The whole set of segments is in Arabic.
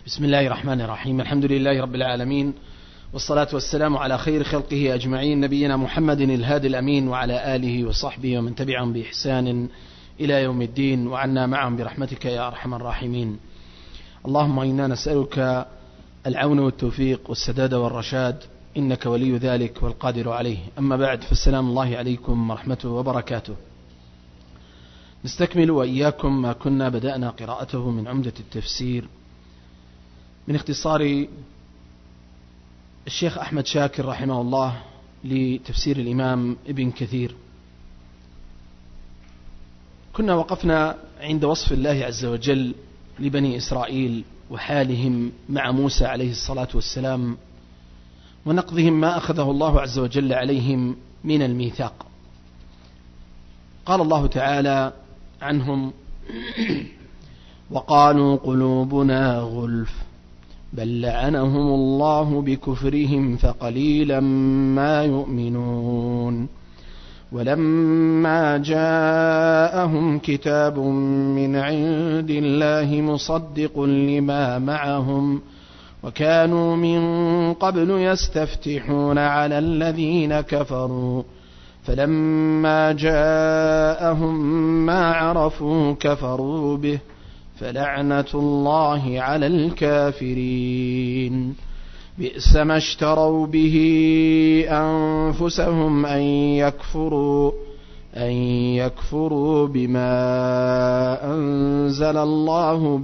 بسم الله الرحمن الرحيم. الحمد لله رب العالمين، والصلاة والسلام على خير خلقه أجمعين، نبينا محمد الهادي الأمين وعلى آله وصحبه ومن تبعهم بإحسان إلى يوم الدين، وعنا معهم برحمتك يا أرحم الراحمين. اللهم إنا نسألك العون والتوفيق والسداد والرشاد، إنك ولي ذلك والقادر عليه. أما بعد، فالسلام الله عليكم ورحمته وبركاته. نستكمل وإياكم ما كنا بدأنا قراءته من عمدة التفسير من اختصار الشيخ أحمد شاكر رحمه الله لتفسير الإمام ابن كثير. كنا وقفنا عند وصف الله عز وجل لبني إسرائيل وحالهم مع موسى عليه الصلاة والسلام، ونقضهم ما أخذه الله عز وجل عليهم من الميثاق. قال الله تعالى عنهم: وقالوا قلوبنا غلف بل لعنهم الله بكفرهم فقليلا ما يؤمنون. ولما جاءهم كتاب من عند الله مصدق لما معهم وكانوا من قبل يستفتحون على الذين كفروا فلما جاءهم ما عرفوا كفروا به فلعنة الله على الكافرين. بئس ما اشتروا به أنفسهم أن يكفروا بما أنزل الله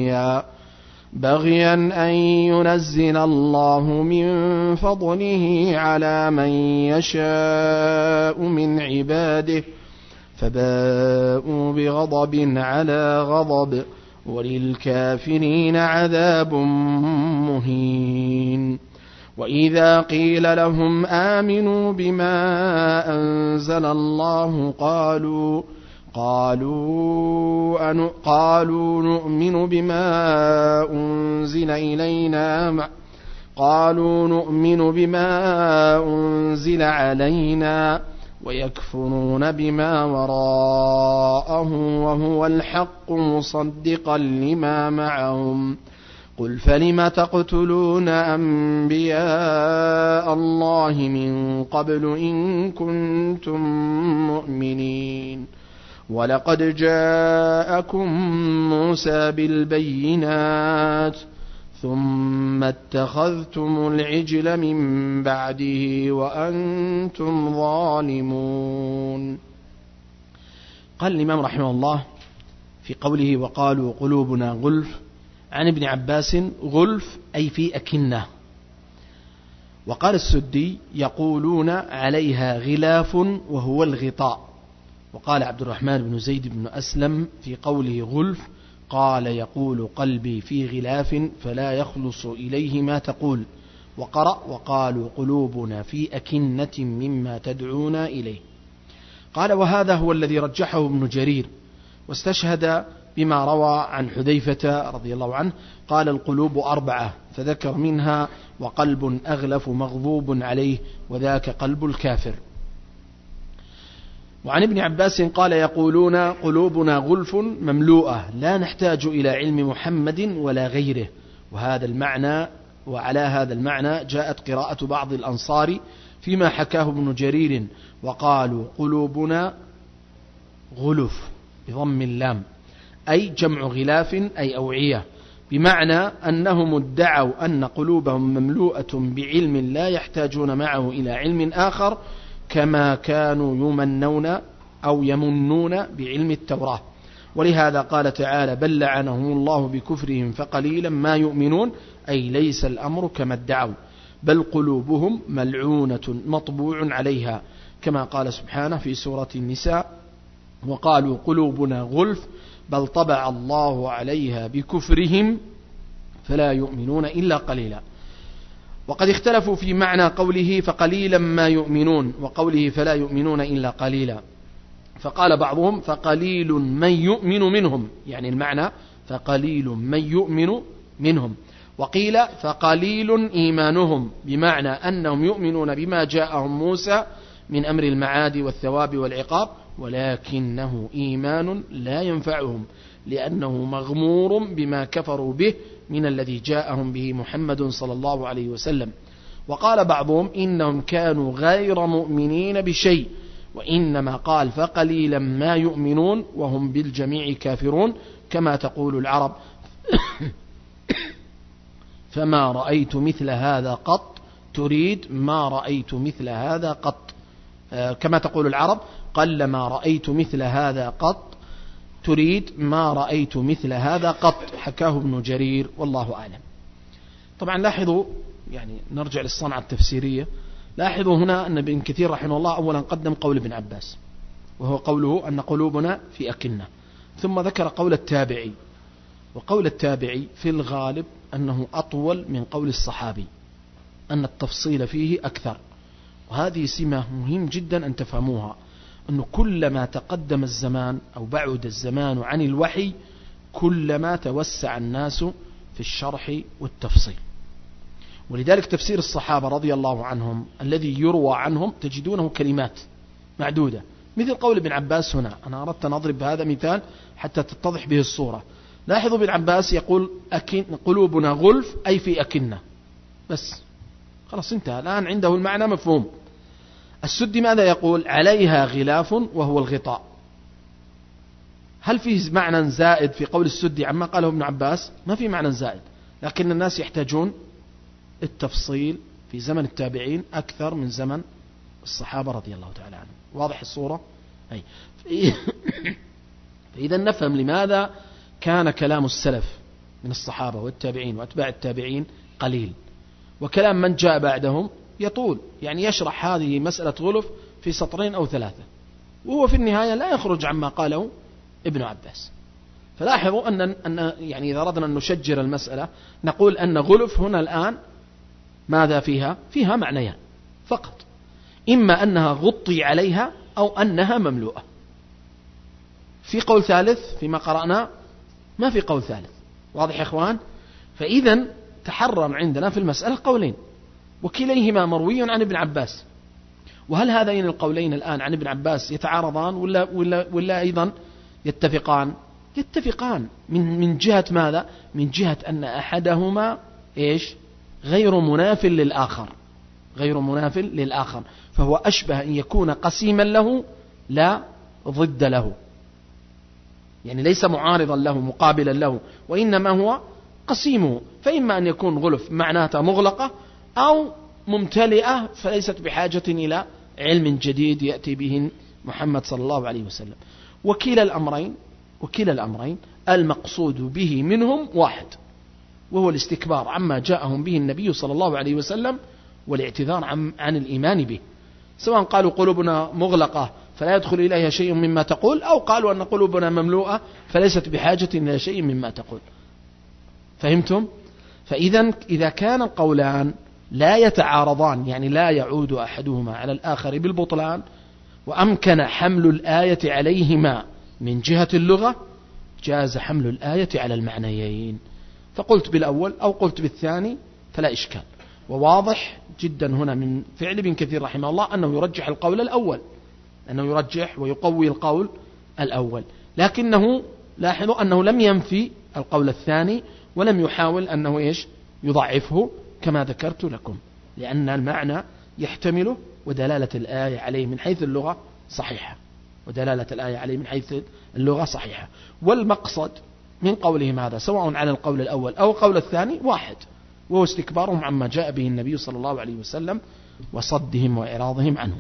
بغيا أن ينزل الله من فضله على من يشاء من عباده فباءوا بغضب على غضب وللكافرين عذاب مهين. وإذا قيل لهم آمنوا بما أنزل الله قالوا نؤمن بما أنزل علينا ويكفرون بما وراءه وهو الحق مصدقا لما معهم. قل فلم تقتلون أنبياء الله من قبل إن كنتم مؤمنين. ولقد جاءكم موسى بالبينات ثم اتخذتم العجل من بعده وأنتم ظالمون. قال الإمام رحمه الله في قوله وقالوا قلوبنا غلف عن ابن عباس: غلف أي في أكنة. وقال السدي: يقولون عليها غلاف وهو الغطاء. وقال عبد الرحمن بن زيد بن أسلم في قوله غلف: قال يقول قلبي في غلاف فلا يخلص إليه ما تقول. وقرأ: وقالوا قلوبنا في أكنة مما تدعونا إليه. قال: وهذا هو الذي رجحه ابن جرير، واستشهد بما روى عن حذيفة رضي الله عنه قال: القلوب 4، فذكر منها وقلب أغلف مغضوب عليه وذاك قلب الكافر. وعن ابن عباس قال: يقولون قلوبنا غلف مملوءة لا نحتاج إلى علم محمد ولا غيره. وعلى هذا المعنى جاءت قراءة بعض الأنصار فيما حكاه ابن جرير: وقالوا قلوبنا غلف بضم اللام، أي جمع غلاف أي أوعية، بمعنى أنهم ادعوا أن قلوبهم مملوءة بعلم لا يحتاجون معه إلى علم آخر، كما كانوا يمنون بعلم التوراة. ولهذا قال تعالى: بل لعنهم الله بكفرهم فقليلا ما يؤمنون، أي ليس الأمر كما ادعوا، بل قلوبهم ملعونة مطبوع عليها، كما قال سبحانه في سورة النساء: وقالوا قلوبنا غلف بل طبع الله عليها بكفرهم فلا يؤمنون إلا قليلا. وقد اختلفوا في معنى قوله فقليلا ما يؤمنون وقوله فلا يؤمنون إلا قليلا، فقال بعضهم فقليل من يؤمن منهم، يعني المعنى فقليل من يؤمن منهم، وقيل فقليل إيمانهم، بمعنى أنهم يؤمنون بما جاءهم موسى من أمر المعاد والثواب والعقاب، ولكنه إيمان لا ينفعهم لأنه مغمور بما كفروا به من الذي جاءهم به محمد صلى الله عليه وسلم. وقال بعضهم إنهم كانوا غير مؤمنين بشيء، وإنما قال فقليلا ما يؤمنون وهم بالجميع كافرون كما تقول العرب فما رأيت مثل هذا قط، تريد ما رأيت مثل هذا قط، كما تقول العرب قل ما رأيت مثل هذا قط، تريد ما رأيت مثل هذا قط، حكاه ابن جرير والله أعلم. طبعا لاحظوا، يعني نرجع للصنعة التفسيرية، لاحظوا هنا أن ابن كثير رحمه الله أولا قدم قول ابن عباس وهو قوله أن قلوبنا في أكنة، ثم ذكر قول التابعي، وقول التابعي في الغالب أنه أطول من قول الصحابي، أن التفصيل فيه أكثر. وهذه سمة مهم جدا أن تفهموها، أنه كلما تقدم الزمان أو بعد الزمان عن الوحي كلما توسع الناس في الشرح والتفصيل. ولذلك تفسير الصحابة رضي الله عنهم الذي يروى عنهم تجدونه كلمات معدودة، مثل قول ابن عباس هنا. أنا أردت أن أضرب بهذا مثال حتى تتضح به الصورة. لاحظوا ابن عباس يقول قلوبنا غلف أي في أكنة، بس خلاص انتهى، الآن عنده المعنى مفهوم. السدي ماذا يقول؟ عليها غلاف وهو الغطاء. هل فيه معنى زائد في قول السدي عما قاله ابن عباس؟ ما في معنى زائد، لكن الناس يحتاجون التفصيل في زمن التابعين أكثر من زمن الصحابة رضي الله تعالى عنهم. واضح الصورة؟ فإذا نفهم لماذا كان كلام السلف من الصحابة والتابعين وأتباع التابعين قليل، وكلام من جاء بعدهم يطول، يعني يشرح هذه مسألة غلف في سطرين أو ثلاثة، وهو في النهاية لا يخرج عما قاله ابن عباس. فلاحظوا أن يعني إذا أردنا أن نشجر المسألة نقول أن غلف هنا الآن ماذا فيها؟ فيها معنيان فقط، إما أنها غطي عليها أو أنها مملوءة. في قول ثالث فيما قرأنا؟ ما في قول ثالث. واضح يا إخوان؟ فإذا تحرر عندنا في المسألة قولين، وكليهما مروي عن ابن عباس. وهل هذين القولين الآن عن ابن عباس يتعارضان ولا أيضا يتفقان؟ يتفقان من جهة ماذا؟ من جهة أن أحدهما غير مناف للآخر، غير مناف للآخر، فهو أشبه أن يكون قسيما له لا ضد له، يعني ليس معارضا له مقابلا له، وإنما هو قسيمه. فإما أن يكون غلف معناتها مغلقة أو ممتلئة فليست بحاجة إلى علم جديد يأتي به محمد صلى الله عليه وسلم. وكلا الأمرين المقصود به منهم واحد، وهو الاستكبار عما جاءهم به النبي صلى الله عليه وسلم والاعتذار عن الإيمان به، سواء قالوا قلوبنا مغلقة فلا يدخل إليها شيء مما تقول، أو قالوا أن قلوبنا مملوءة فليست بحاجة إلى شيء مما تقول. فهمتم؟ إذا كان القولان لا يتعارضان، يعني لا يعود أحدهما على الآخر بالبطلان، وأمكن حمل الآية عليهما من جهة اللغة، جاز حمل الآية على المعنيين، فقلت بالأول أو قلت بالثاني فلا إشكال. وواضح جدا هنا من فعل ابن كثير رحمه الله أنه يرجح القول الأول، أنه يرجح ويقوي القول الأول، لكنه لاحظوا أنه لم ينفي القول الثاني ولم يحاول أنه يضعفه كما ذكرت لكم، لأن المعنى يحتمله ودلالة الآية عليه من حيث اللغة صحيحة، والمقصد من قولهم هذا سواء على القول الأول أو القول الثاني واحد، وهو استكبارهم عما جاء به النبي صلى الله عليه وسلم وصدهم وإعراضهم عنه.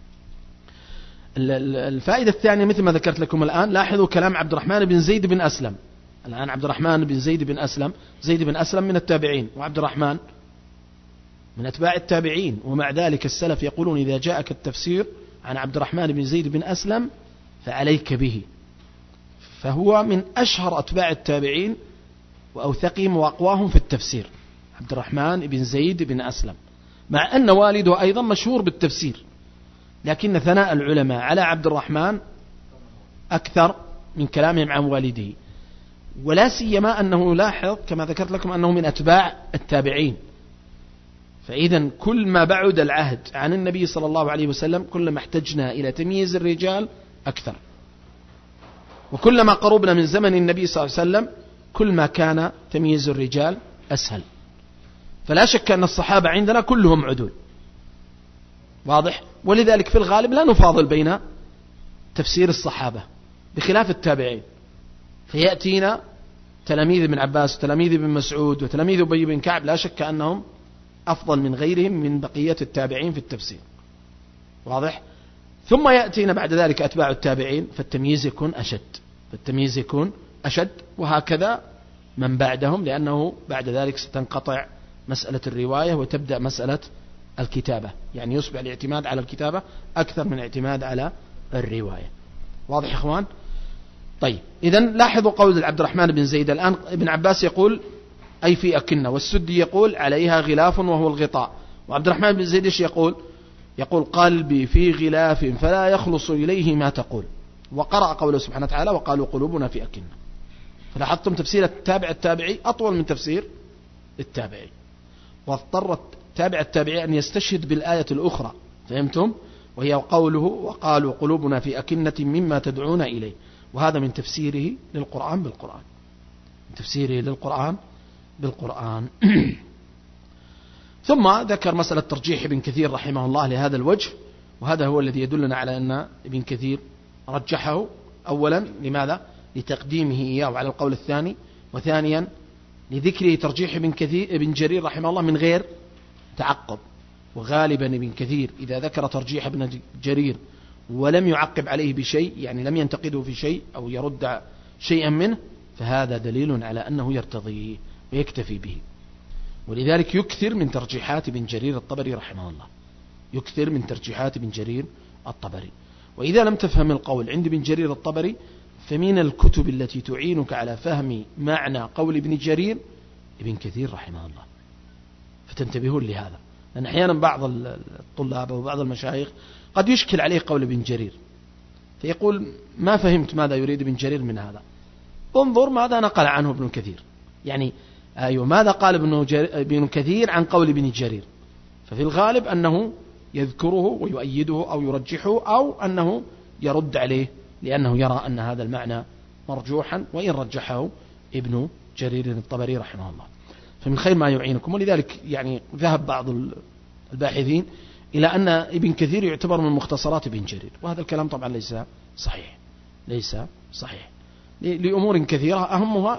الفائدة الثانية مثل ما ذكرت لكم الآن، لاحظوا كلام عبد الرحمن بن زيد بن أسلم. الآن عبد الرحمن بن زيد بن أسلم من التابعين، وعبد الرحمن من أتباع التابعين، ومع ذلك السلف يقولون إذا جاءك التفسير عن عبد الرحمن بن زيد بن أسلم فعليك به، فهو من أشهر أتباع التابعين وأوثقهم وأقواهم في التفسير، عبد الرحمن بن زيد بن أسلم، مع أن والده أيضا مشهور بالتفسير، لكن ثناء العلماء على عبد الرحمن أكثر من كلامهم عن والده، ولا سيما أنه لاحظ كما ذكرت لكم أنه من أتباع التابعين. فإذا كل ما بعد العهد عن النبي صلى الله عليه وسلم كلما احتجنا إلى تمييز الرجال أكثر، وكلما قربنا من زمن النبي صلى الله عليه وسلم كل ما كان تمييز الرجال أسهل. فلا شك أن الصحابة عندنا كلهم عدول، واضح؟ ولذلك في الغالب لا نفاضل بين تفسير الصحابة بخلاف التابعين، فيأتينا تلاميذ ابن عباس وتلاميذ ابن مسعود وتلاميذ أبي بن كعب لا شك أنهم أفضل من غيرهم من بقية التابعين في التفسير، واضح؟ ثم يأتينا بعد ذلك أتباع التابعين فالتمييز يكون أشد، وهكذا من بعدهم، لأنه بعد ذلك ستنقطع مسألة الرواية وتبدأ مسألة الكتابة، يعني يصبح الاعتماد على الكتابة أكثر من الاعتماد على الرواية. واضح يا إخوان؟ طيب، إذن لاحظوا قول عبد الرحمن بن زيد. الآن ابن عباس يقول أي في أكنة، والسدي يقول عليها غلاف وهو الغطاء. وعبد الرحمن بن زيد إيش يقول؟ يقول قلبي في غلاف فلا يخلص إليه ما تقول. وقرأ قوله سبحانه وتعالى وقالوا قلوبنا في أكنة. فلاحظتم تفسير التابعي أطول من تفسير التابعي، واضطر تابع التابعي أن يستشهد بالآية الأخرى، فهمتم؟ وهي قوله وقالوا قلوبنا في أكنة مما تدعون إليه. وهذا من تفسيره للقرآن بالقرآن، من تفسيره للقرآن بالقرآن. ثم ذكر مسألة ترجيح ابن كثير رحمه الله لهذا الوجه، وهذا هو الذي يدلنا على أن ابن كثير رجحه. أولا لماذا؟ لتقديمه إياه على القول الثاني، وثانيا لذكره ترجيح ابن جرير رحمه الله من غير تعقب. وغالبا ابن كثير إذا ذكر ترجيح ابن جرير ولم يعقب عليه بشيء، يعني لم ينتقده في شيء أو يرد شيئا منه، فهذا دليل على أنه يرتضيه ويكتفي به. ولذلك يكثر من ترجيحات ابن جرير الطبري رحمه الله، يكثر من ترجيحات ابن جرير الطبري. وإذا لم تفهم القول عند ابن جرير الطبري، فمن الكتب التي تعينك على فهم معنى قول ابن جرير ابن كثير رحمه الله. فتنتبهون لهذا، لأن أحيانا بعض الطلاب وبعض المشايخ قد يشكل عليه قول ابن جرير، فيقول ما فهمت ماذا يريد ابن جرير من هذا، انظر ماذا نقل عنه ابن كثير، يعني أيوة ماذا قال ابن كثير عن قول ابن جرير. ففي الغالب أنه يذكره ويؤيده أو يرجحه، أو أنه يرد عليه لأنه يرى أن هذا المعنى مرجوحا وإن رجحه ابن جرير الطبري رحمه الله. فمن خير ما يعينكم. ولذلك يعني ذهب بعض الباحثين إلى أن ابن كثير يعتبر من مختصرات ابن جرير، وهذا الكلام طبعا ليس صحيح لأمور كثيرة، أهمها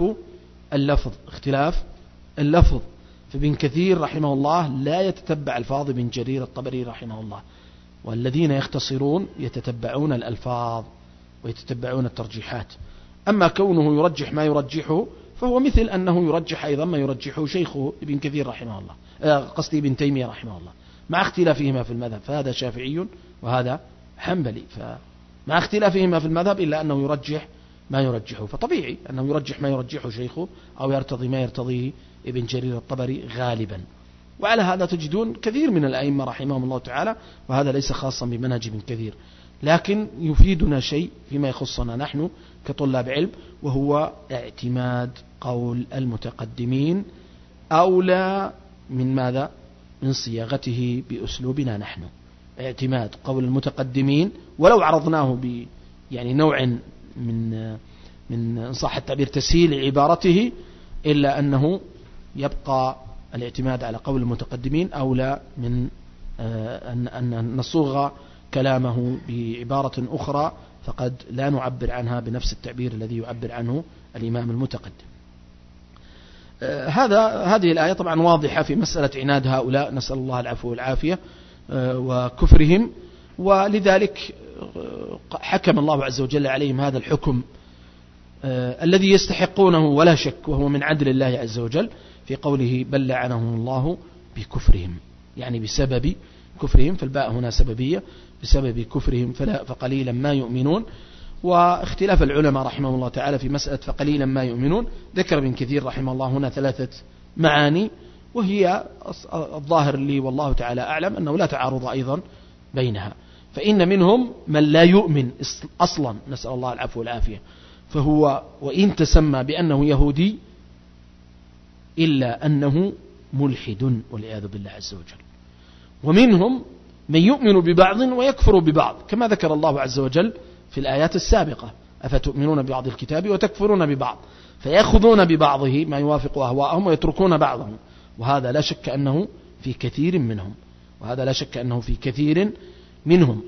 اختلاف اللفظ. فابن كثير رحمه الله لا يتتبع ألفاظ ابن جرير الطبري رحمه الله، والذين يختصرون يتتبعون الألفاظ ويتتبعون الترجيحات. أما كونه يرجح ما يرجحه فهو مثل أنه يرجح أيضا ما يرجحه شيخه ابن كثير رحمه الله، قصدي ابن تيمية رحمه الله، مع اختلافهما في المذهب، فهذا شافعي وهذا حنبلي، فمع اختلافهما في المذهب إلا أنه يرجح ما يرجحه، فطبيعي أنه يرجح ما يرجحه شيخه أو يرتضي ما يرتضيه ابن جرير الطبري غالبا. وعلى هذا تجدون كثير من الأئمة رحمهم الله تعالى، وهذا ليس خاصا بمنهج ابن كثير، لكن يفيدنا شيء فيما يخصنا نحن كطلاب علم، وهو اعتماد قول المتقدمين أولى من ماذا؟ من صياغته بأسلوبنا نحن. اعتماد قول المتقدمين ولو عرضناه يعني نوع من صح التعبير تسهيل عبارته، إلا أنه يبقى الاعتماد على قول المتقدمين أولى من أن نصوغ كلامه بعبارة أخرى فقد لا نعبر عنها بنفس التعبير الذي يعبر عنه الإمام المتقدم. هذه الآية طبعا واضحة في مسألة عناد هؤلاء، نسأل الله العفو والعافية، وكفرهم، ولذلك حكم الله عز وجل عليهم هذا الحكم الذي يستحقونه ولا شك، وهو من عدل الله عز وجل في قوله بل لعنهم الله بكفرهم، يعني بسبب كفرهم، فالباء هنا سببية، بسبب كفرهم فقليلا ما يؤمنون. واختلاف العلماء رحمه الله تعالى في مسألة فقليلا ما يؤمنون، ذكر ابن كثير رحمه الله هنا 3 معاني، وهي الظاهر لي والله تعالى أعلم أنه لا تعارض أيضا بينها. فإن منهم من لا يؤمن أصلا، نسأل الله العفو والعافية، فهو وإن تسمى بأنه يهودي إلا أنه ملحد والعياذ بالله عز وجل. ومنهم من يؤمن ببعض ويكفر ببعض، كما ذكر الله عز وجل في الآيات السابقة، أفتؤمنون ببعض الكتاب وتكفرون ببعض، فيأخذون ببعضه ما يوافق أهواءهم ويتركون بعضهم، وهذا لا شك أنه في كثير منهم،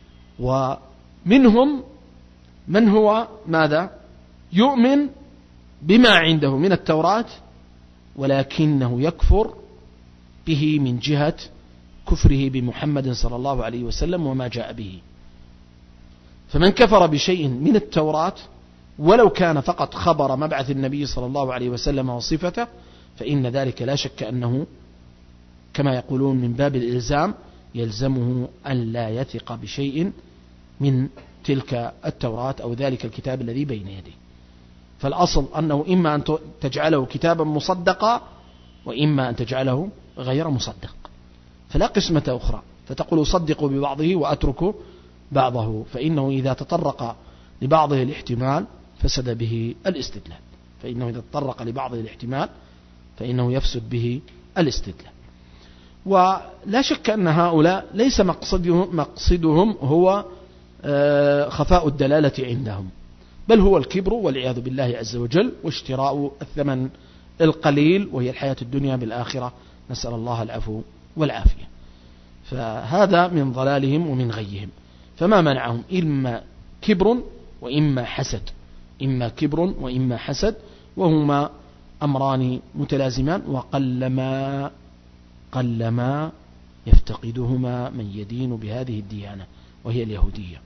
ومنهم من هو ماذا؟ يؤمن بما عنده من التوراة ولكنه يكفر به من جهة كفره بمحمد صلى الله عليه وسلم وما جاء به. فمن كفر بشيء من التوراة ولو كان فقط خبر مبعث النبي صلى الله عليه وسلم وصفته، فإن ذلك لا شك أنه كما يقولون من باب الإلزام يلزمه أن لا يثق بشيء من تلك التوراة أو ذلك الكتاب الذي بين يديه. فالأصل أنه إما أن تجعله كتابا مصدقا وإما أن تجعله غير مصدق، فلا قسمة أخرى، فتقول صدقوا ببعضه وأتركوا بعضه، فإنه إذا تطرق لبعضه الاحتمال فسد به الاستدلال، فإنه يفسد به الاستدلال. ولا شك أن هؤلاء ليس مقصدهم هو خفاء الدلالة عندهم، بل هو الكبر والعياذ بالله عز وجل واشتراء الثمن القليل، وهي الحياة الدنيا بالآخرة، نسأل الله العفو والعافية. فهذا من ضلالهم ومن غيهم، فما منعهم إما كبر وإما حسد، وهما أمران متلازمان، وقلما يفتقدهما من يدين بهذه الديانة وهي اليهودية.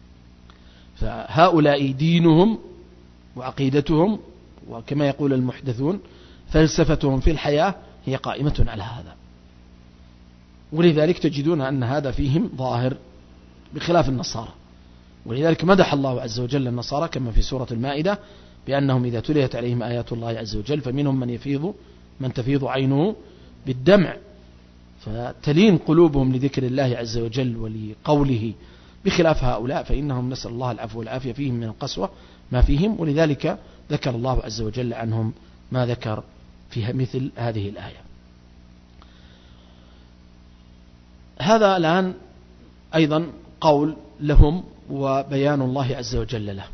فهؤلاء دينهم وعقيدتهم، وكما يقول المحدثون فلسفتهم في الحياة هي قائمة على هذا، ولذلك تجدون أن هذا فيهم ظاهر بخلاف النصارى. ولذلك مدح الله عز وجل النصارى كما في سورة المائدة بأنهم إذا تليت عليهم آيات الله عز وجل فمنهم من تفيض عينه بالدمع، فتلين قلوبهم لذكر الله عز وجل ولقوله، بخلاف هؤلاء فإنهم نسأل الله العفو والعافية فيهم من القسوة ما فيهم، ولذلك ذكر الله عز وجل عنهم ما ذكر في مثل هذه الآية. هذا الآن أيضا قول لهم وبيان الله عز وجل له.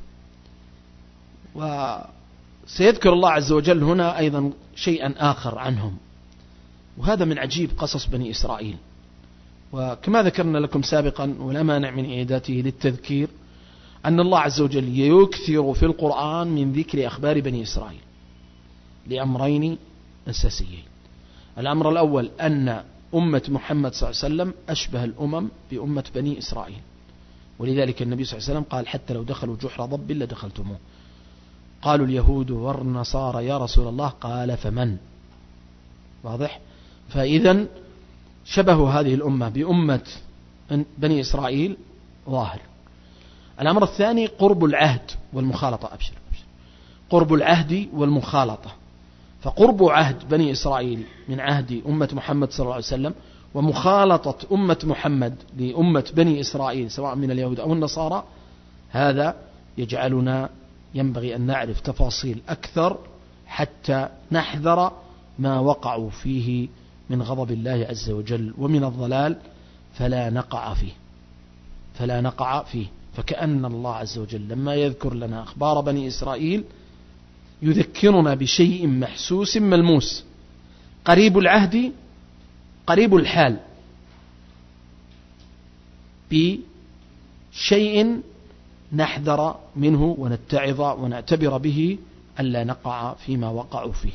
وسيذكر الله عز وجل هنا أيضا شيئا آخر عنهم، وهذا من عجيب قصص بني إسرائيل. وكما ذكرنا لكم سابقا ولا مانع من إعادته للتذكير، أن الله عز وجل يكثر في القرآن من ذكر أخبار بني إسرائيل لأمرين أساسيين. الأمر الأول أن أمة محمد صلى الله عليه وسلم أشبه الأمم بأمة بني إسرائيل، ولذلك النبي صلى الله عليه وسلم قال حتى لو دخلوا جحر ضب لدخلتموه. قالوا اليهود والنصارى يا رسول الله، قال فمن؟ واضح؟ فإذا شبه هذه الأمة بأمة بني إسرائيل ظاهر. الأمر الثاني قرب العهد والمخالطة. قرب العهد والمخالطة، فقرب عهد بني إسرائيل من عهد أمة محمد صلى الله عليه وسلم، ومخالطة أمة محمد لأمة بني إسرائيل سواء من اليهود أو النصارى، هذا يجعلنا ينبغي أن نعرف تفاصيل أكثر حتى نحذر ما وقعوا فيه من غضب الله عز وجل ومن الضلال، فلا نقع فيه. فكأن الله عز وجل لما يذكر لنا أخبار بني إسرائيل يذكرنا بشيء محسوس ملموس، قريب العهد قريب الحال، بشيء نحذر منه ونتعظ ونعتبر به ألا نقع فيما وقعوا فيه.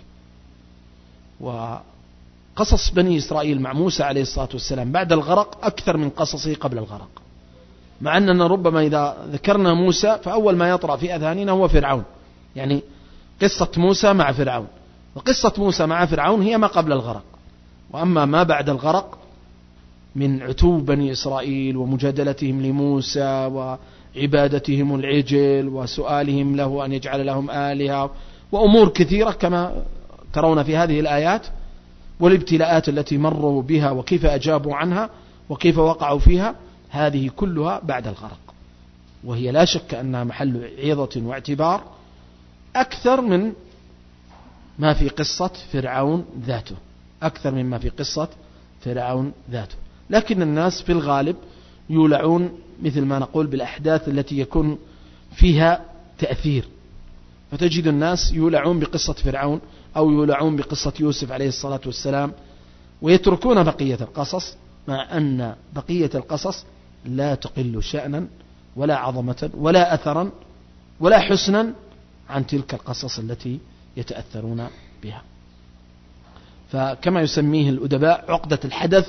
وقصص بني إسرائيل مع موسى عليه الصلاة والسلام بعد الغرق أكثر من قصصه قبل الغرق، مع أننا ربما إذا ذكرنا موسى فأول ما يطرأ في أذهاننا هو فرعون، يعني قصة موسى مع فرعون، وقصة موسى مع فرعون هي ما قبل الغرق. وأما ما بعد الغرق من عتو بني إسرائيل ومجادلتهم لموسى وعبادتهم العجل وسؤالهم له أن يجعل لهم آلهة وأمور كثيرة كما ترون في هذه الآيات، والابتلاءات التي مروا بها وكيف أجابوا عنها وكيف وقعوا فيها، هذه كلها بعد الغرق، وهي لا شك أنها محل عظة واعتبار أكثر من ما في قصة فرعون ذاته. لكن الناس في الغالب يولعون مثل ما نقول بالأحداث التي يكون فيها تأثير. فتجد الناس يولعون بقصة فرعون أو يولعون بقصة يوسف عليه الصلاة والسلام ويتركون بقية القصص، مع أن بقية القصص لا تقل شأنا ولا عظمة ولا أثرا ولا حسنا عن تلك القصص التي يتأثرون بها. فكما يسميه الأدباء عقدة الحدث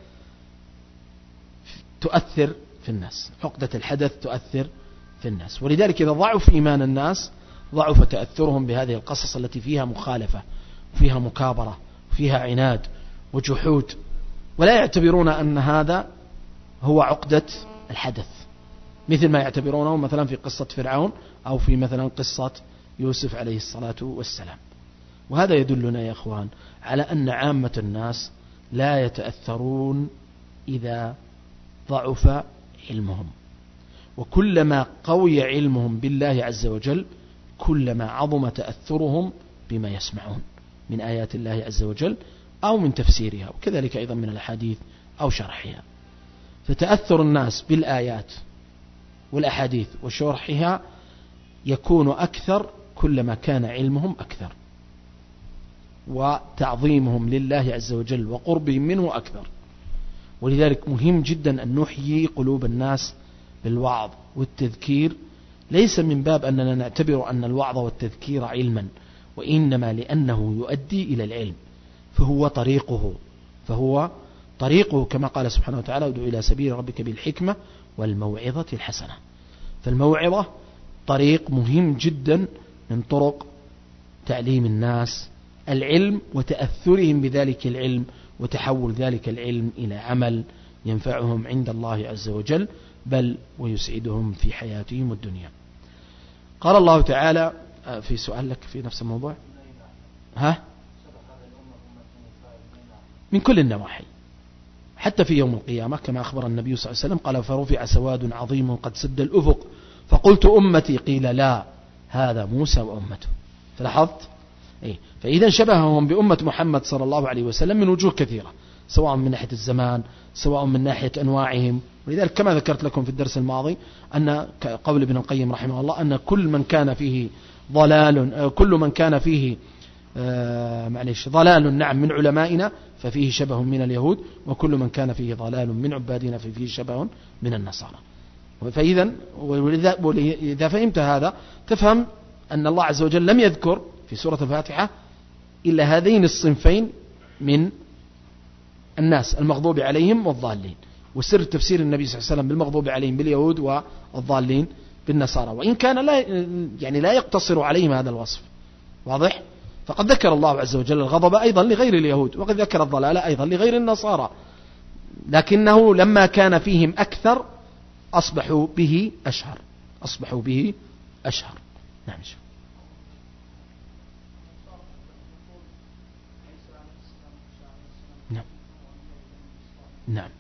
تؤثر في الناس، عقدة الحدث تؤثر في الناس. ولذلك إذا ضعف إيمان الناس ضعف تأثرهم بهذه القصص التي فيها مخالفة وفيها مكابرة وفيها عناد وجحود، ولا يعتبرون أن هذا هو عقدة الحدث، مثل ما يعتبرونه مثلا في قصة فرعون أو في مثلا قصة يوسف عليه الصلاة والسلام. وهذا يدلنا يا أخوان على أن عامة الناس لا يتأثرون إذا ضعف علمهم، وكلما قوي علمهم بالله عز وجل كلما عظم تأثرهم بما يسمعون من آيات الله عز وجل أو من تفسيرها، وكذلك أيضا من الأحاديث أو شرحها. فتأثر الناس بالآيات والأحاديث وشرحها يكون أكثر كلما كان علمهم أكثر، وتعظيمهم لله عز وجل وقربهم منه أكثر. ولذلك مهم جدا أن نحيي قلوب الناس بالوعظ والتذكير، ليس من باب أننا نعتبر أن الوعظ والتذكير علما، وإنما لأنه يؤدي إلى العلم، فهو طريقه كما قال سبحانه وتعالى: ادع إلى سبيل ربك بالحكمة والموعظة الحسنة. فالموعظة طريق مهم جدا من طرق تعليم الناس العلم وتأثرهم بذلك العلم وتحول ذلك العلم إلى عمل ينفعهم عند الله عز وجل، بل ويسعدهم في حياتهم الدنيا. قال الله تعالى في سؤال لك في نفس الموضوع، من كل النواحي حتى في يوم القيامة كما أخبر النبي صلى الله عليه وسلم قال: فرفع سواد عظيم قد سد الأفق فقلت أمتي، قيل لا هذا موسى وأمته. فلاحظت فإذا شبههم بأمة محمد صلى الله عليه وسلم من وجوه كثيرة، سواء من ناحية الزمان سواء من ناحية أنواعهم. ولذلك كما ذكرت لكم في الدرس الماضي أن قول ابن القيم رحمه الله أن كل من كان فيه ضلال نعم من علمائنا ففيه شبه من اليهود، وكل من كان فيه ضلال من عبادنا ففيه شبه من النصارى. وإذا فهمت هذا تفهم أن الله عز وجل لم يذكر في سورة الفاتحة إلا هذين الصنفين من الناس المغضوب عليهم والضالين، وسر تفسير النبي صلى الله عليه وسلم بالمغضوب عليهم باليهود والضالين بالنصارى، وإن كان لا يقتصر عليهم هذا الوصف، واضح؟ فقد ذكر الله عز وجل الغضب أيضا لغير اليهود، وقد ذكر الضلال أيضا لغير النصارى، لكنه لما كان فيهم أكثر أصبحوا به أشهر. نعم. نعم.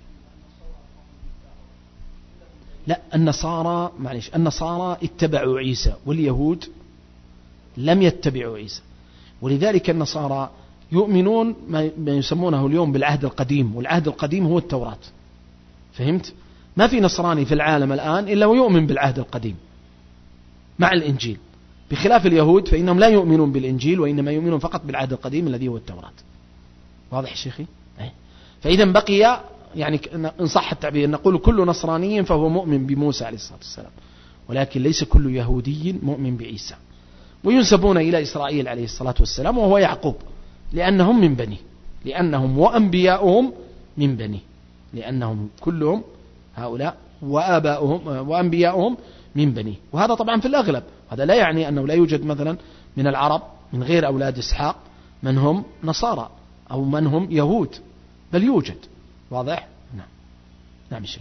لا، النصارى اتبعوا عيسى واليهود لم يتبعوا عيسى، ولذلك النصارى يؤمنون ما يسمونه اليوم بالعهد القديم، والعهد القديم هو التوراة. فهمت؟ ما في نصراني في العالم الآن إلا ويؤمن بالعهد القديم مع الإنجيل، بخلاف اليهود فإنهم لا يؤمنون بالإنجيل وإنما يؤمنون فقط بالعهد القديم الذي هو التوراة. واضح شيخي؟ فإذا بقي إن صح التعبير نقول كل نصراني فهو مؤمن بموسى عليه الصلاة والسلام، ولكن ليس كل يهودي مؤمن بعيسى. وينسبون إلى إسرائيل عليه الصلاة والسلام وهو يعقوب، لأنهم من بني، لأنهم وأنبياؤهم من بني، لأنهم كلهم هؤلاء وآباؤهم وأنبياؤهم من بني. وهذا طبعا في الأغلب، هذا لا يعني أنه لا يوجد مثلا من العرب من غير أولاد إسحاق من هم نصارى أو من هم يهود، بل يوجد. واضح؟ نعم شيخ.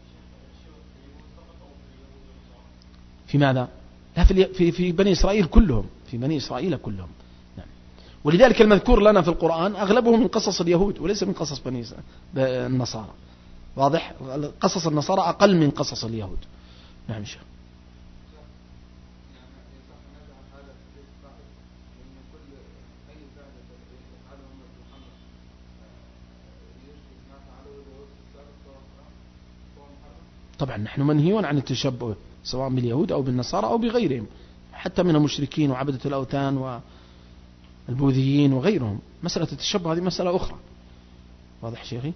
في ماذا؟ لا، في بني إسرائيل كلهم، نعم. ولذلك المذكور لنا في القرآن أغلبه من قصص اليهود وليس من قصص بني النصارى. واضح؟ قصص النصارى أقل من قصص اليهود. نعم شيخ. طبعا نحن منهيون عن التشبه سواء باليهود أو بالنصارى أو بغيرهم، حتى من المشركين وعبدة الأوثان والبوذيين وغيرهم. مسألة التشبه هذه مسألة أخرى. واضح شيخي؟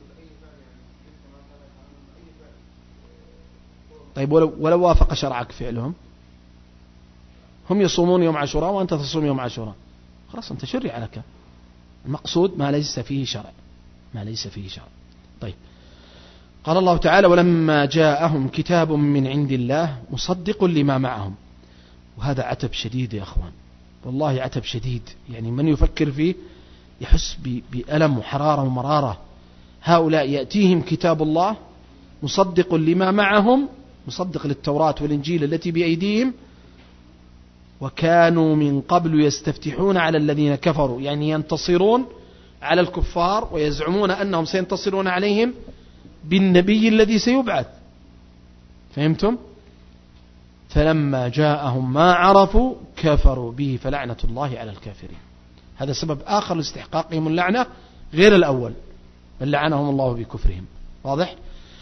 طيب ولو وافق شرعك فعلهم، هم يصومون يوم عاشوراء وأنت تصوم يوم عاشوراء، خلاص أنت شرع لك. المقصود ما ليس فيه شرع، ما ليس فيه شرع. طيب، قال الله تعالى: ولما جاءهم كتاب من عند الله مصدق لما معهم. وهذا عتب شديد يا أخوان، والله عتب شديد، يعني من يفكر فيه يحس بألم وحرارة ومرارة. هؤلاء يأتيهم كتاب الله مصدق لما معهم، مصدق للتوراة والإنجيل التي بأيديهم، وكانوا من قبل يستفتحون على الذين كفروا، يعني ينتصرون على الكفار ويزعمون أنهم سينتصرون عليهم بالنبي الذي سيبعث. فهمتم؟ فلما جاءهم ما عرفوا كفروا به فلعنة الله على الكافرين. هذا سبب آخر لاستحقاقهم اللعنة غير الأول، بل لعنهم الله بكفرهم. واضح؟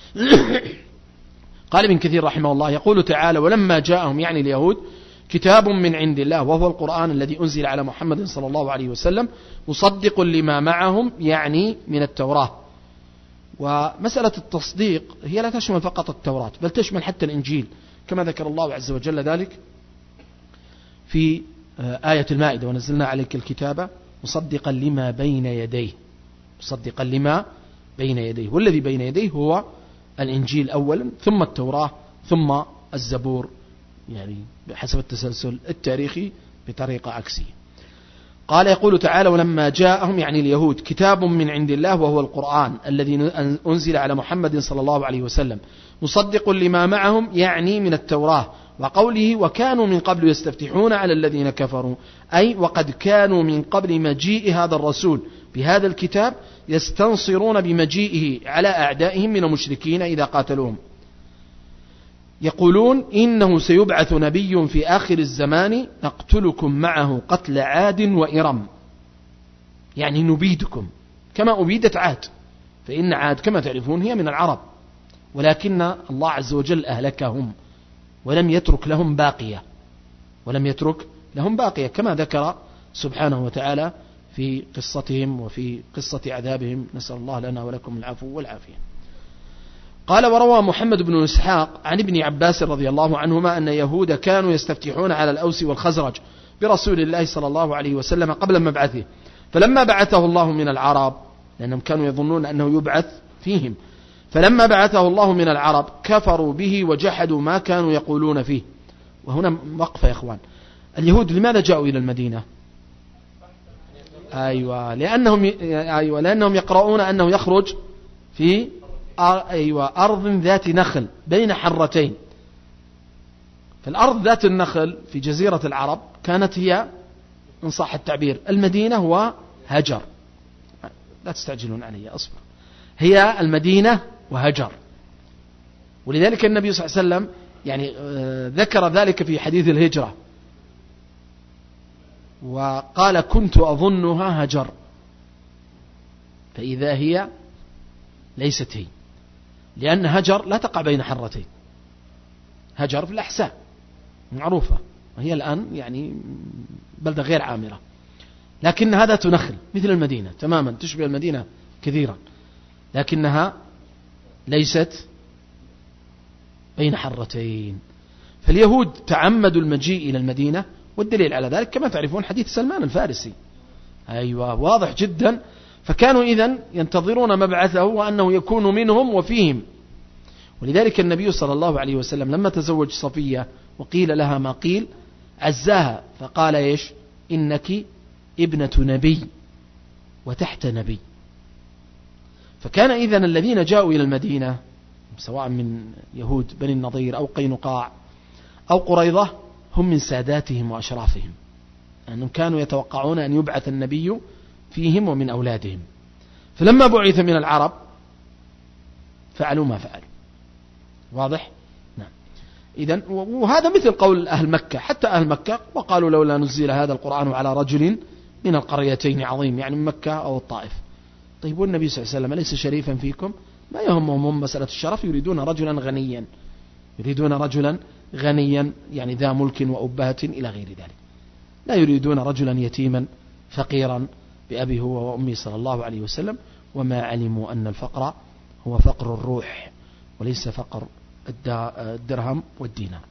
قال ابن كثير رحمه الله: يقول تعالى: ولما جاءهم، يعني اليهود، كتاب من عند الله وهو القرآن الذي أنزل على محمد صلى الله عليه وسلم مصدق لما معهم، يعني من التوراة. ومسألة التصديق هي لا تشمل فقط التوراة، بل تشمل حتى الإنجيل، كما ذكر الله عز وجل ذلك في آية المائدة: ونزلنا عليك الكتاب مصدقا لما بين يديه، مصدقا لما بين يديه. والذي بين يديه هو الإنجيل أولا، ثم التوراة، ثم الزبور، يعني بحسب التسلسل التاريخي بطريقة عكسية. قال: يقول تعالى: ولما جاءهم، يعني اليهود، كتاب من عند الله وهو القرآن الذي أنزل على محمد صلى الله عليه وسلم مصدق لما معهم، يعني من التوراة. وقوله: وكانوا من قبل يستفتحون على الذين كفروا، أي وقد كانوا من قبل مجيء هذا الرسول بهذا الكتاب يستنصرون بمجيئه على أعدائهم من المشركين إذا قاتلوهم، يقولون: إنه سيبعث نبي في آخر الزمان نقتلكم معه قتل عاد وإرم، يعني نبيدكم كما أبيدت عاد، فإن عاد كما تعرفون هي من العرب، ولكن الله عز وجل أهلكهم ولم يترك لهم باقية، ولم يترك لهم باقية، كما ذكر سبحانه وتعالى في قصتهم وفي قصة عذابهم. نسأل الله لنا ولكم العفو والعافية. قال: وروى محمد بن إسحاق عن ابن عباس رضي الله عنهما أن يهود كانوا يستفتحون على الأوس والخزرج برسول الله صلى الله عليه وسلم قبل مبعثه، فلما بعثه الله من العرب، لأنهم كانوا يظنون أنه يبعث فيهم، فلما بعثه الله من العرب كفروا به وجحدوا ما كانوا يقولون فيه. وهنا وقفة يا إخوان، اليهود لماذا جاءوا إلى المدينة؟ لأنهم يقرؤون أنه يخرج في أرض ذات نخل بين حرتين. فالأرض ذات النخل في جزيرة العرب كانت هي، إن صح التعبير، المدينة وهجر. لا تستعجلون علي، أصبر. هي المدينة وهجر. ولذلك النبي صلى الله عليه وسلم يعني ذكر ذلك في حديث الهجرة، وقال: كنت أظنها هجر فإذا هي ليست هي، لأن هجر لا تقع بين حرتين، هجر في الأحساء معروفة، وهي الآن يعني بلدة غير عامرة، لكن هذا تنخل مثل المدينة تماما، تشبه المدينة كثيرا، لكنها ليست بين حرتين. فاليهود تعمدوا المجيء إلى المدينة، والدليل على ذلك كما تعرفون حديث سلمان الفارسي. أيوة، واضح جدا. فكانوا إذن ينتظرون مبعثه وأنه يكون منهم وفيهم. ولذلك النبي صلى الله عليه وسلم لما تزوج صفية وقيل لها ما قيل عزاها، فقال: إيش؟ إنك ابنة نبي وتحت نبي. فكان إذن الذين جاءوا إلى المدينة سواء من يهود بني النضير أو قينقاع أو قريظة هم من ساداتهم وأشرافهم، أنهم كانوا يتوقعون أن يبعث النبي فيهم ومن أولادهم. فلما بعث من العرب فعلوا ما فعلوا. واضح؟ نعم. إذن وهذا مثل قول أهل مكة، حتى أهل مكة وقالوا: لولا نزل هذا القرآن على رجل من القريتين عظيم، يعني من مكة أو الطائف. طيب، والنبي صلى الله عليه وسلم أليس شريفا فيكم؟ ما يهمهم مسألة الشرف، يريدون رجلا غنيا، يريدون رجلا غنيا يعني ذا ملك وأبهة إلى غير ذلك. لا يريدون رجلا يتيما فقيرا بأبي هو وأمي صلى الله عليه وسلم، وما علموا أن الفقر هو فقر الروح وليس فقر الدرهم والدينار.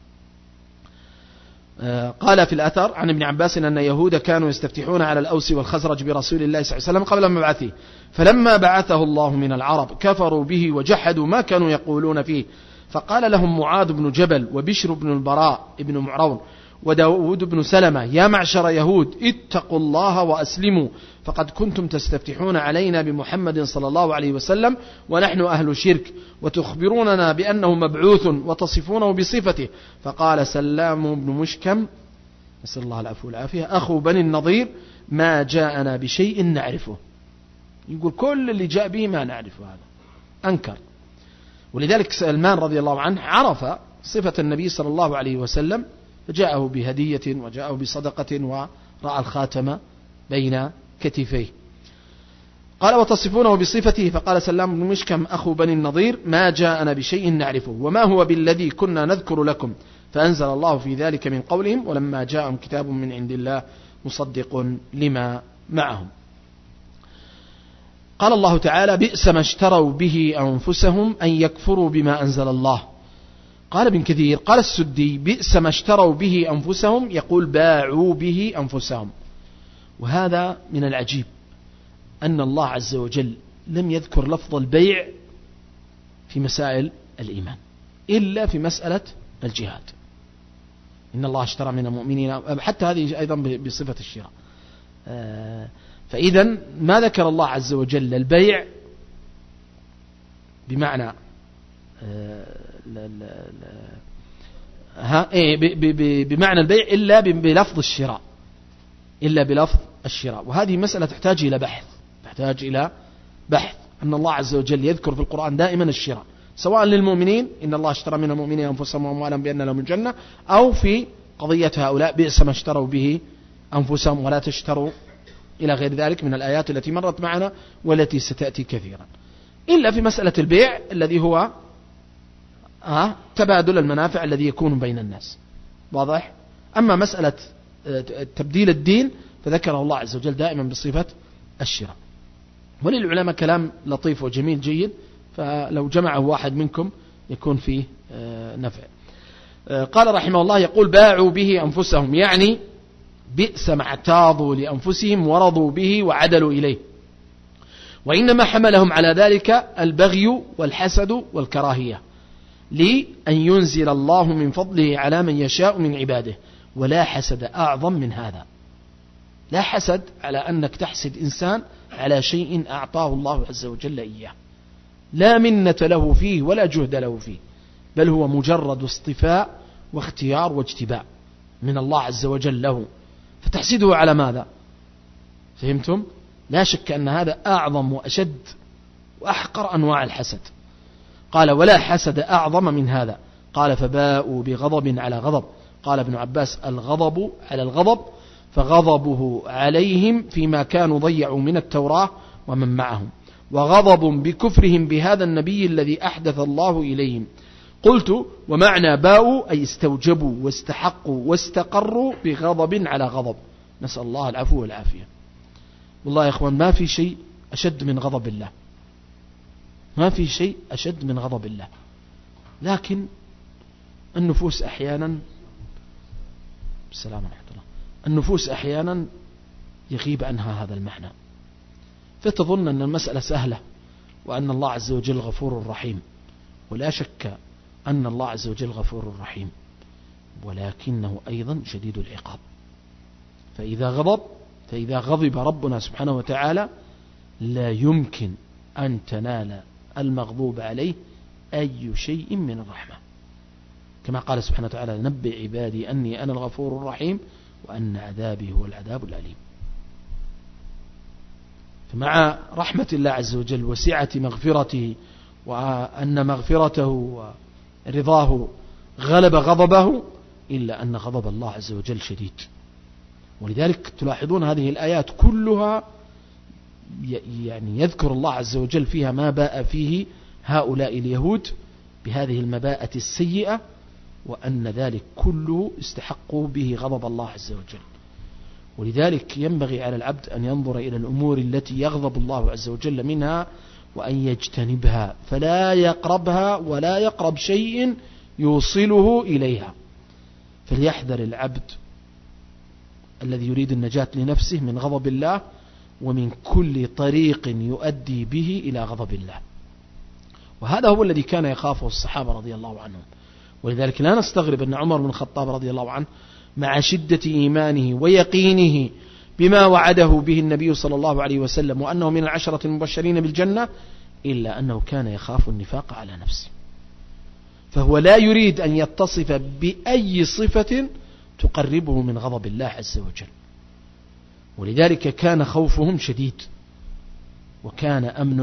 قال في الأثر عن ابن عباس أن يهود كانوا يستفتحون على الأوس والخزرج برسول الله صلى الله عليه وسلم قبل مبعثه، فلما بعثه الله من العرب كفروا به وجحدوا ما كانوا يقولون فيه، فقال لهم معاذ بن جبل وبشر بن البراء بن معرون وداود بن سلمة: يا معشر يهود اتقوا الله وأسلموا، فقد كنتم تستفتحون علينا بمحمد صلى الله عليه وسلم ونحن أهل شرك، وتخبروننا بأنه مبعوث وتصفونه بصفته. فقال سلام بن مشكم نسأل الله العفو والعافية أخو بني النضير: ما جاءنا بشيء نعرفه. يقول كل اللي جاء به ما نعرفه، هذا أنكر. ولذلك سلمان رضي الله عنه عرف صفة النبي صلى الله عليه وسلم، فجاءه بهدية وجاءه بصدقة ورأى الخاتم بين كتفيه. قال وتصفونه بصفته، فقال سلام بن مشكم أخو بني النضير: ما جاءنا بشيء نعرفه وما هو بالذي كنا نذكر لكم، فأنزل الله في ذلك من قولهم: ولما جاءهم كتاب من عند الله مصدق لما معهم. قال الله تعالى: بئس ما اشتروا به أنفسهم أن يكفروا بما أنزل الله. قال ابن كثير قال السدي: بئس ما اشتروا به أنفسهم، يقول باعوا به أنفسهم. وهذا من العجيب أن الله عز وجل لم يذكر لفظ البيع في مسائل الإيمان إلا في مسألة الجهاد. إن الله اشترى من المؤمنين، حتى هذه أيضا بصفة الشراء. فإذا ما ذكر الله عز وجل البيع بمعنى بمعنى البيع إلا بلفظ الشراء، إلا بلفظ الشراء. وهذه مسألة تحتاج إلى بحث، تحتاج إلى بحث. أن الله عز وجل يذكر في القرآن دائما الشراء، سواء للمؤمنين إن الله اشترى من المؤمنين أنفسهم وأموالهم بأن لهم الجنة، أو في قضية هؤلاء بئس ما اشتروا به أنفسهم ولا تشتروا إلى غير ذلك من الآيات التي مرت معنا والتي ستأتي كثيرا. إلا في مسألة البيع الذي هو تبادل المنافع الذي يكون بين الناس، واضح؟ أما مسألة تبديل الدين فذكره الله عز وجل دائما بصفة الشراء. وللعلماء كلام لطيف وجميل جيد، فلو جمعه واحد منكم يكون فيه نفع. قال رحمه الله: يقول باعوا به أنفسهم، يعني بئس ما اعتاضوا لأنفسهم ورضوا به وعدلوا إليه، وإنما حملهم على ذلك البغي والحسد والكراهية، لأن ينزل الله من فضله على من يشاء من عباده. ولا حسد أعظم من هذا. لا حسد على أنك تحسد إنسان على شيء أعطاه الله عز وجل إياه، لا منة له فيه ولا جهد له فيه، بل هو مجرد اصطفاء واختيار واجتباء من الله عز وجل له، فتحسده على ماذا؟ فهمتم؟ لا شك أن هذا أعظم وأشد وأحقر أنواع الحسد. قال: ولا حسد أعظم من هذا. قال: فباءوا بغضب على غضب. قال ابن عباس: الغضب على الغضب، فغضبه عليهم فيما كانوا ضيعوا من التوراة ومن معهم، وغضب بكفرهم بهذا النبي الذي أحدث الله إليهم. قلت: ومعنى باءوا أي استوجبوا واستحقوا واستقروا بغضب على غضب. نسأل الله العفو والعافية. والله يا أخوان ما في شيء أشد من غضب الله، ما في شيء أشد من غضب الله. لكن النفوس أحيانا النفوس أحيانا يغيب عنها هذا المعنى، فتظن أن المسألة سهلة وأن الله عز وجل غفور رحيم. ولا شك أن الله عز وجل غفور رحيم، ولكنه أيضا شديد العقاب. فإذا غضب ربنا سبحانه وتعالى لا يمكن أن تنال المغضوب عليه أي شيء من الرحمة، كما قال سبحانه وتعالى: نبئ عبادي أني أنا الغفور الرحيم وأن عذابي هو العذاب الأليم. فمع رحمة الله عز وجل وسعة مغفرته، وأن مغفرته ورضاه غلب غضبه، إلا أن غضب الله عز وجل شديد. ولذلك تلاحظون هذه الآيات كلها يعني يذكر الله عز وجل فيها ما باء فيه هؤلاء اليهود بهذه المباءة السيئة، وأن ذلك كله استحقوا به غضب الله عز وجل. ولذلك ينبغي على العبد أن ينظر إلى الأمور التي يغضب الله عز وجل منها وأن يجتنبها، فلا يقربها ولا يقرب شيء يوصله إليها. فليحذر العبد الذي يريد النجاة لنفسه من غضب الله ومن كل طريق يؤدي به إلى غضب الله. وهذا هو الذي كان يخافه الصحابة رضي الله عنهم. ولذلك لا نستغرب أن عمر بن الخطاب رضي الله عنه مع شدة إيمانه ويقينه بما وعده به النبي صلى الله عليه وسلم وأنه من العشرة المبشرين بالجنة، إلا أنه كان يخاف النفاق على نفسه، فهو لا يريد أن يتصف بأي صفة تقربه من غضب الله عز وجل. ولذلك كان خوفهم شديد، وكان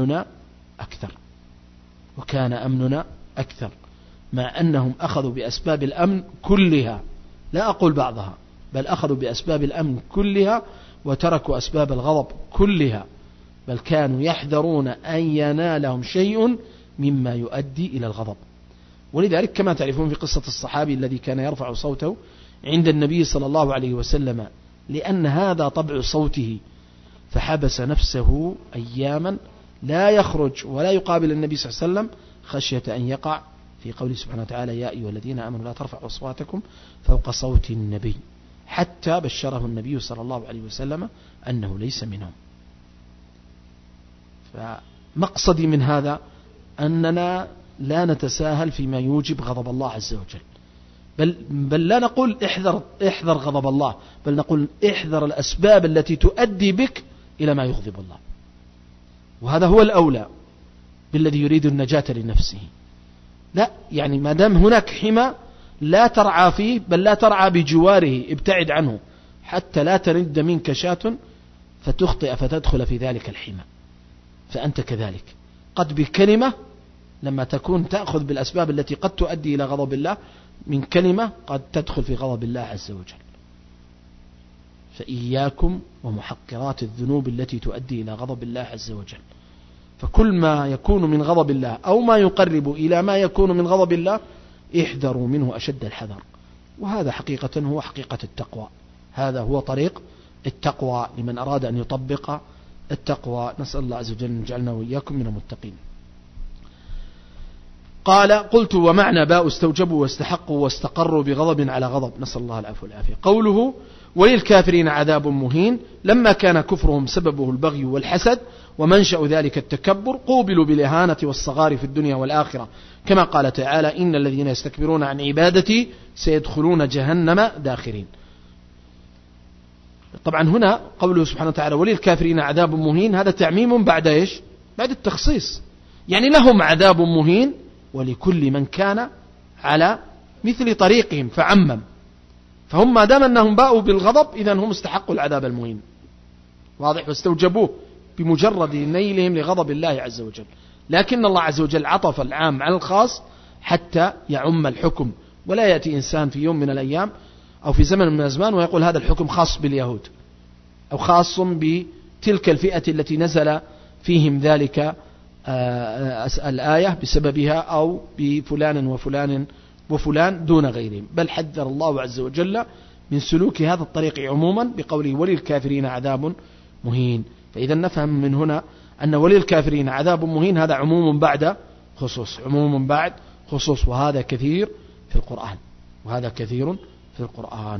أمننا أكثر، مع أنهم أخذوا بأسباب الأمن كلها، لا أقول بعضها، بل أخذوا بأسباب الأمن كلها وتركوا أسباب الغضب كلها، بل كانوا يحذرون أن ينالهم شيء مما يؤدي إلى الغضب. ولذلك كما تعرفون في قصة الصحابي الذي كان يرفع صوته عند النبي صلى الله عليه وسلم لأن هذا طبع صوته، فحبس نفسه أياما لا يخرج ولا يقابل النبي صلى الله عليه وسلم خشية أن يقع في قوله سبحانه وتعالى: يا أيها الذين آمنوا لا ترفعوا أصواتكم فوق صوت النبي، حتى بشره النبي صلى الله عليه وسلم أنه ليس منهم. فمقصدي من هذا أننا لا نتساهل فيما يوجب غضب الله عز وجل، بل لا نقول احذر غضب الله، بل نقول احذر الأسباب التي تؤدي بك إلى ما يغضب الله. وهذا هو الأولى بالذي يريد النجاة لنفسه. لا يعني ما دام هناك حمى لا ترعى فيه، بل لا ترعى بجواره، ابتعد عنه حتى لا ترد منك شاة فتخطئ فتدخل في ذلك الحمى. فأنت كذلك قد بكلمة لما تكون تأخذ بالأسباب التي قد تؤدي إلى غضب الله، من كلمة قد تدخل في غضب الله عز وجل. فإياكم ومحقرات الذنوب التي تؤدي إلى غضب الله عز وجل. فكل ما يكون من غضب الله أو ما يقرب إلى ما يكون من غضب الله احذروا منه أشد الحذر. وهذا حقيقة هو حقيقة التقوى، هذا هو طريق التقوى لمن أراد أن يطبق التقوى. نسأل الله عز وجل أن يجعلنا وإياكم من المتقين. قال: قلت: ومعنى باء استوجبوا واستحقوا واستقروا بغضب على غضب، نسأل الله العفو والعافية. قوله: وللكافرين عذاب مهين، لما كان كفرهم سببه البغي والحسد ومنشأ ذلك التكبر، قوبلوا بالإهانة والصغار في الدنيا والآخرة، كما قال تعالى: إن الذين يستكبرون عن عبادتي سيدخلون جهنم داخرين. طبعا هنا قوله سبحانه وتعالى: وللكافرين عذاب مهين، هذا تعميم بعد إيش؟ بعد التخصيص، يعني لهم عذاب مهين ولكل من كان على مثل طريقهم، فعمم. فهم ما دام أنهم باءوا بالغضب إذن هم استحقوا العذاب المهين، واضح؟ واستوجبوه بمجرد نيلهم لغضب الله عز وجل. لكن الله عز وجل عطف العام على الخاص حتى يعم الحكم، ولا يأتي إنسان في يوم من الأيام أو في زمن من الأزمان ويقول هذا الحكم خاص باليهود أو خاص بتلك الفئة التي نزل فيهم ذلك الآية بسببها، أو بفلان وفلان وفلان دون غيرهم، بل حذر الله عز وجل من سلوك هذا الطريق عموما بقوله: وللكافرين عذاب مهين. فإذا نفهم من هنا أن وللكافرين عذاب مهين هذا عموم بعد خصوص، عموم بعد خصوص، وهذا كثير في القرآن، وهذا كثير في القرآن،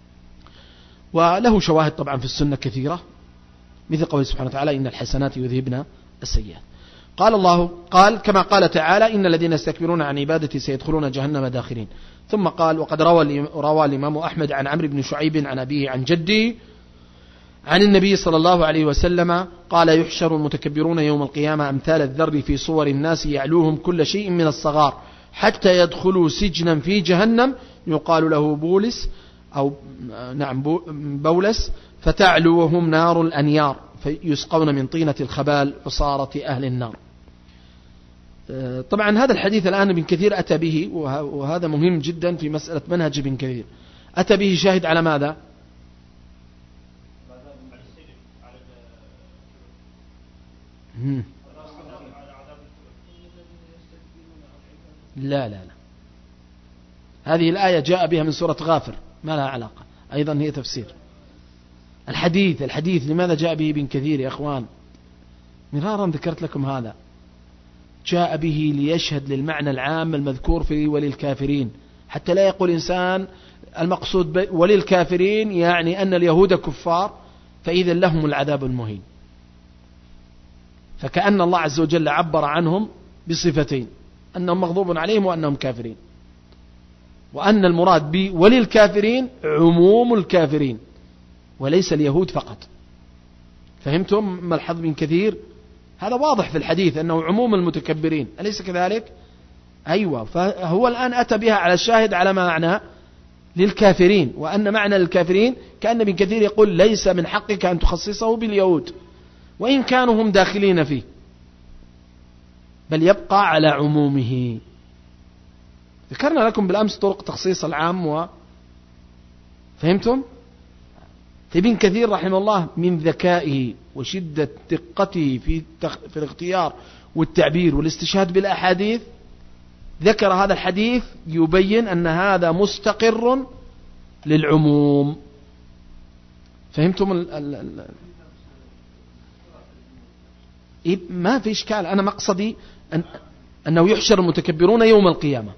وله شواهد طبعا في السنة كثيرة، مثل قوله سبحانه وتعالى: إن الحسنات يذهبن السيئات. قال كما قال تعالى: إن الذين يستكبرون عن عبادتي سيدخلون جهنم داخرين. ثم قال: وقد روى الإمام أحمد عن عمرو بن شعيب عن أبيه عن جدي عن النبي صلى الله عليه وسلم قال: يحشر المتكبرون يوم القيامة أمثال الذر في صور الناس يعلوهم كل شيء من الصغار حتى يدخلوا سجنا في جهنم يقال له بولس أو بولس، فتعلوهم نار الأنيار فيسقون من طينة الخبال عصارة أهل النار. طبعا هذا الحديث الآن ابن كثير أتى به، وهذا مهم جدا في مسألة منهج ابن كثير. أتى به شاهد على ماذا؟ لا هذه الآية جاء بها من سورة غافر، ما لها علاقة، أيضا هي تفسير. الحديث لماذا جاء به ابن كثير يا أخوان؟ مرارا ذكرت لكم هذا، جاء به ليشهد للمعنى العام المذكور في وللكافرين، حتى لا يقول إنسان المقصود وللكافرين يعني أن اليهود كفار فإذا لهم العذاب المهين. فكأن الله عز وجل عبر عنهم بصفتين، أنهم مغضوب عليهم وأنهم كافرين، وأن المراد وللكافرين عموم الكافرين وليس اليهود فقط. فهمتم ملحظ ابن كثير؟ هذا واضح في الحديث أنه عموم المتكبرين، أليس كذلك؟ أيوة، فهو الآن أتى بها على الشاهد على ما معنى للكافرين، وأن معنى للكافرين كأن ابن كثير يقول ليس من حقك أن تخصصه باليهود وإن كانوا هم داخلين فيه، بل يبقى على عمومه. ذكرنا لكم بالأمس طرق تخصيص العام فهمتم؟ ابن كثير رحمه الله من ذكائه وشدة دقته في الاختيار والتعبير والاستشهاد بالأحاديث ذكر هذا الحديث يبين أن هذا مستقر للعموم. فهمتم ما في إشكال. أنا مقصدي أنه يحشر المتكبرون يوم القيامة.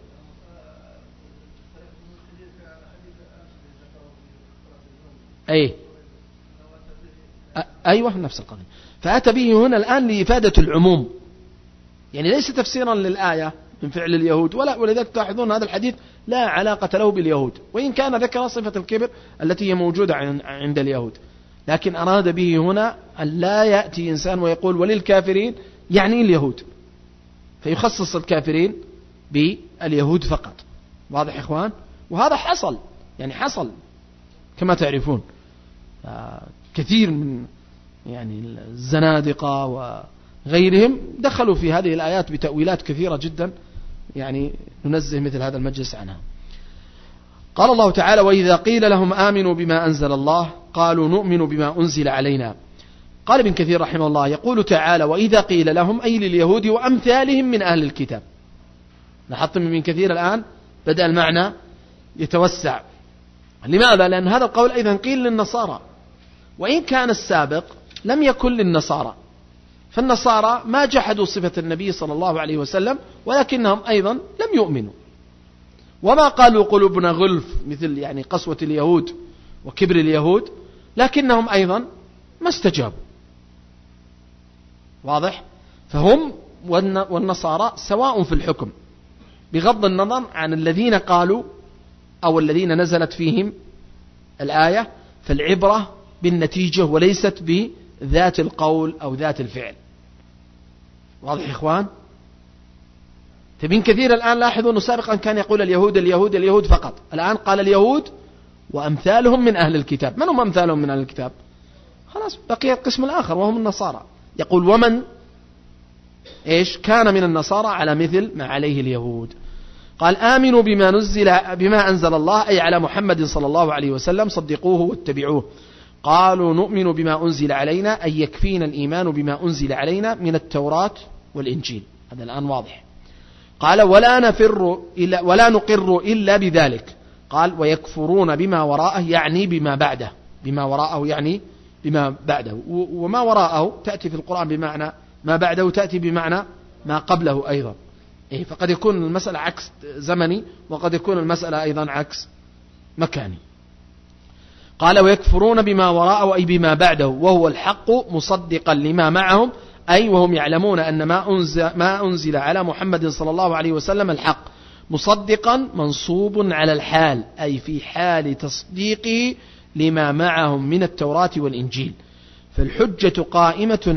أيوة نفس القضية. فأتى به هنا الآن لإفادة العموم، يعني ليس تفسيرا للآية من فعل اليهود، ولذلك تلاحظون هذا الحديث لا علاقة له باليهود، وإن كان ذكر صفة الكبر التي هي موجودة عند اليهود، لكن أراد به هنا أن لا يأتي إنسان ويقول وللكافرين يعني اليهود، فيخصص الكافرين باليهود فقط. واضح يا إخوان؟ وهذا حصل، يعني حصل كما تعرفون. كثير من يعني الزنادقة وغيرهم دخلوا في هذه الآيات بتأويلات كثيرة جدا، يعني ننزه مثل هذا المجلس عنها. قال الله تعالى: وإذا قيل لهم آمنوا بما أنزل الله قالوا نؤمن بما أنزل علينا. قال ابن كثير رحمه الله يقول تعالى: وإذا قيل لهم أي لليهود وأمثالهم من أهل الكتاب. لاحظتم ابن كثير الآن بدأ المعنى يتوسع. لماذا؟ لأن هذا القول أيضا قيل للنصارى، وإن كان السابق لم يكن للنصارى، فالنصارى ما جحدوا صفة النبي صلى الله عليه وسلم، ولكنهم أيضا لم يؤمنوا، وما قالوا قلوبنا غلف مثل يعني قسوة اليهود وكبر اليهود، لكنهم أيضا ما استجابوا. واضح؟ فهم والنصارى سواء في الحكم، بغض النظر عن الذين قالوا أو الذين نزلت فيهم الآية، فالعبرة بالنتيجة وليست بذات القول أو ذات الفعل. واضح يا إخوان؟ ابن كثير الآن لاحظوا أنه سابقا كان يقول اليهود فقط، الآن قال اليهود وأمثالهم من أهل الكتاب. من هم أمثالهم من أهل الكتاب؟ خلاص بقي القسم الآخر وهم النصارى. يقول ومن كان من النصارى على مثل ما عليه اليهود. قال آمنوا بما أنزل الله أي على محمد صلى الله عليه وسلم، صدقوه واتبعوه. قالوا نؤمن بما أنزل علينا أي يكفينا الإيمان بما أنزل علينا من التوراة والإنجيل. هذا الآن واضح. قال ولا نقر إلا بذلك. قال ويكفرون بما وراءه يعني بما بعده. بما وراءه يعني بما بعده، وما وراءه تأتي في القرآن بمعنى ما بعده، تأتي بمعنى ما قبله أيضا. فقد يكون المسألة عكس زمني، وقد يكون المسألة أيضا عكس مكاني. قال ويكفرون بما وراءه أي بما بعده، وهو الحق مصدقا لما معهم، أي وهم يعلمون أن ما أنزل على محمد صلى الله عليه وسلم الحق. مصدقا منصوب على الحال، أي في حال تصديقه لما معهم من التوراة والإنجيل، فالحجة قائمة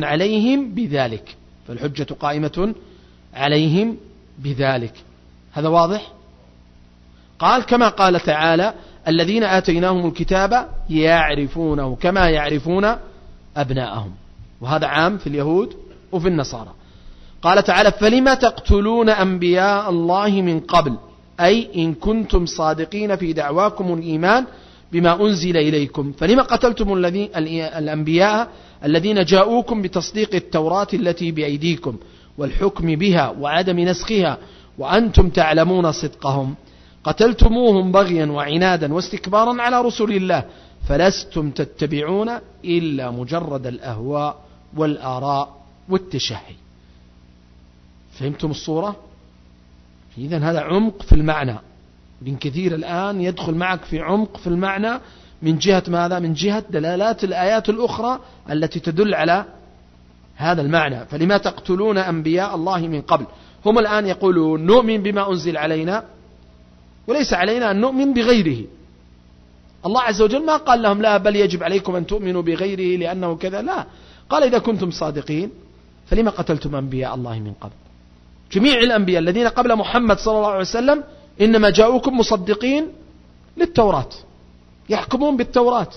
عليهم بذلك. هذا واضح؟ قال كما قال تعالى: الذين آتيناهم الكتاب يعرفونه كما يعرفون أبناءهم. وهذا عام في اليهود وفي النصارى. قال تعالى: فلما تقتلون أنبياء الله من قبل، أي إن كنتم صادقين في دعواكم الإيمان بما أنزل إليكم، فلما قتلتم الأنبياء الذين جاءوكم بتصديق التوراة التي بأيديكم والحكم بها وعدم نسخها وأنتم تعلمون صدقهم. قتلتموهم بغيا وعنادا واستكبارا على رسل الله فلستم تتبعون إلا مجرد الأهواء والآراء والتشهي. فهمتم الصورة؟ إذن هذا عمق في المعنى. ابن كثير الآن يدخل معك في عمق في المعنى من جهة ماذا؟ من جهة دلالات الآيات الأخرى التي تدل على هذا المعنى. فلما تقتلون أنبياء الله من قبل؟ هم الآن يقولون نؤمن بما أنزل علينا وليس علينا أن نؤمن بغيره. الله عز وجل ما قال لهم لا بل يجب عليكم أن تؤمنوا بغيره لأنه كذا، لا، قال إذا كنتم صادقين فلما قتلتم أنبياء الله من قبل؟ جميع الأنبياء الذين قبل محمد صلى الله عليه وسلم إنما جاءوكم مصدقين للتوراة، يحكمون بالتوراة،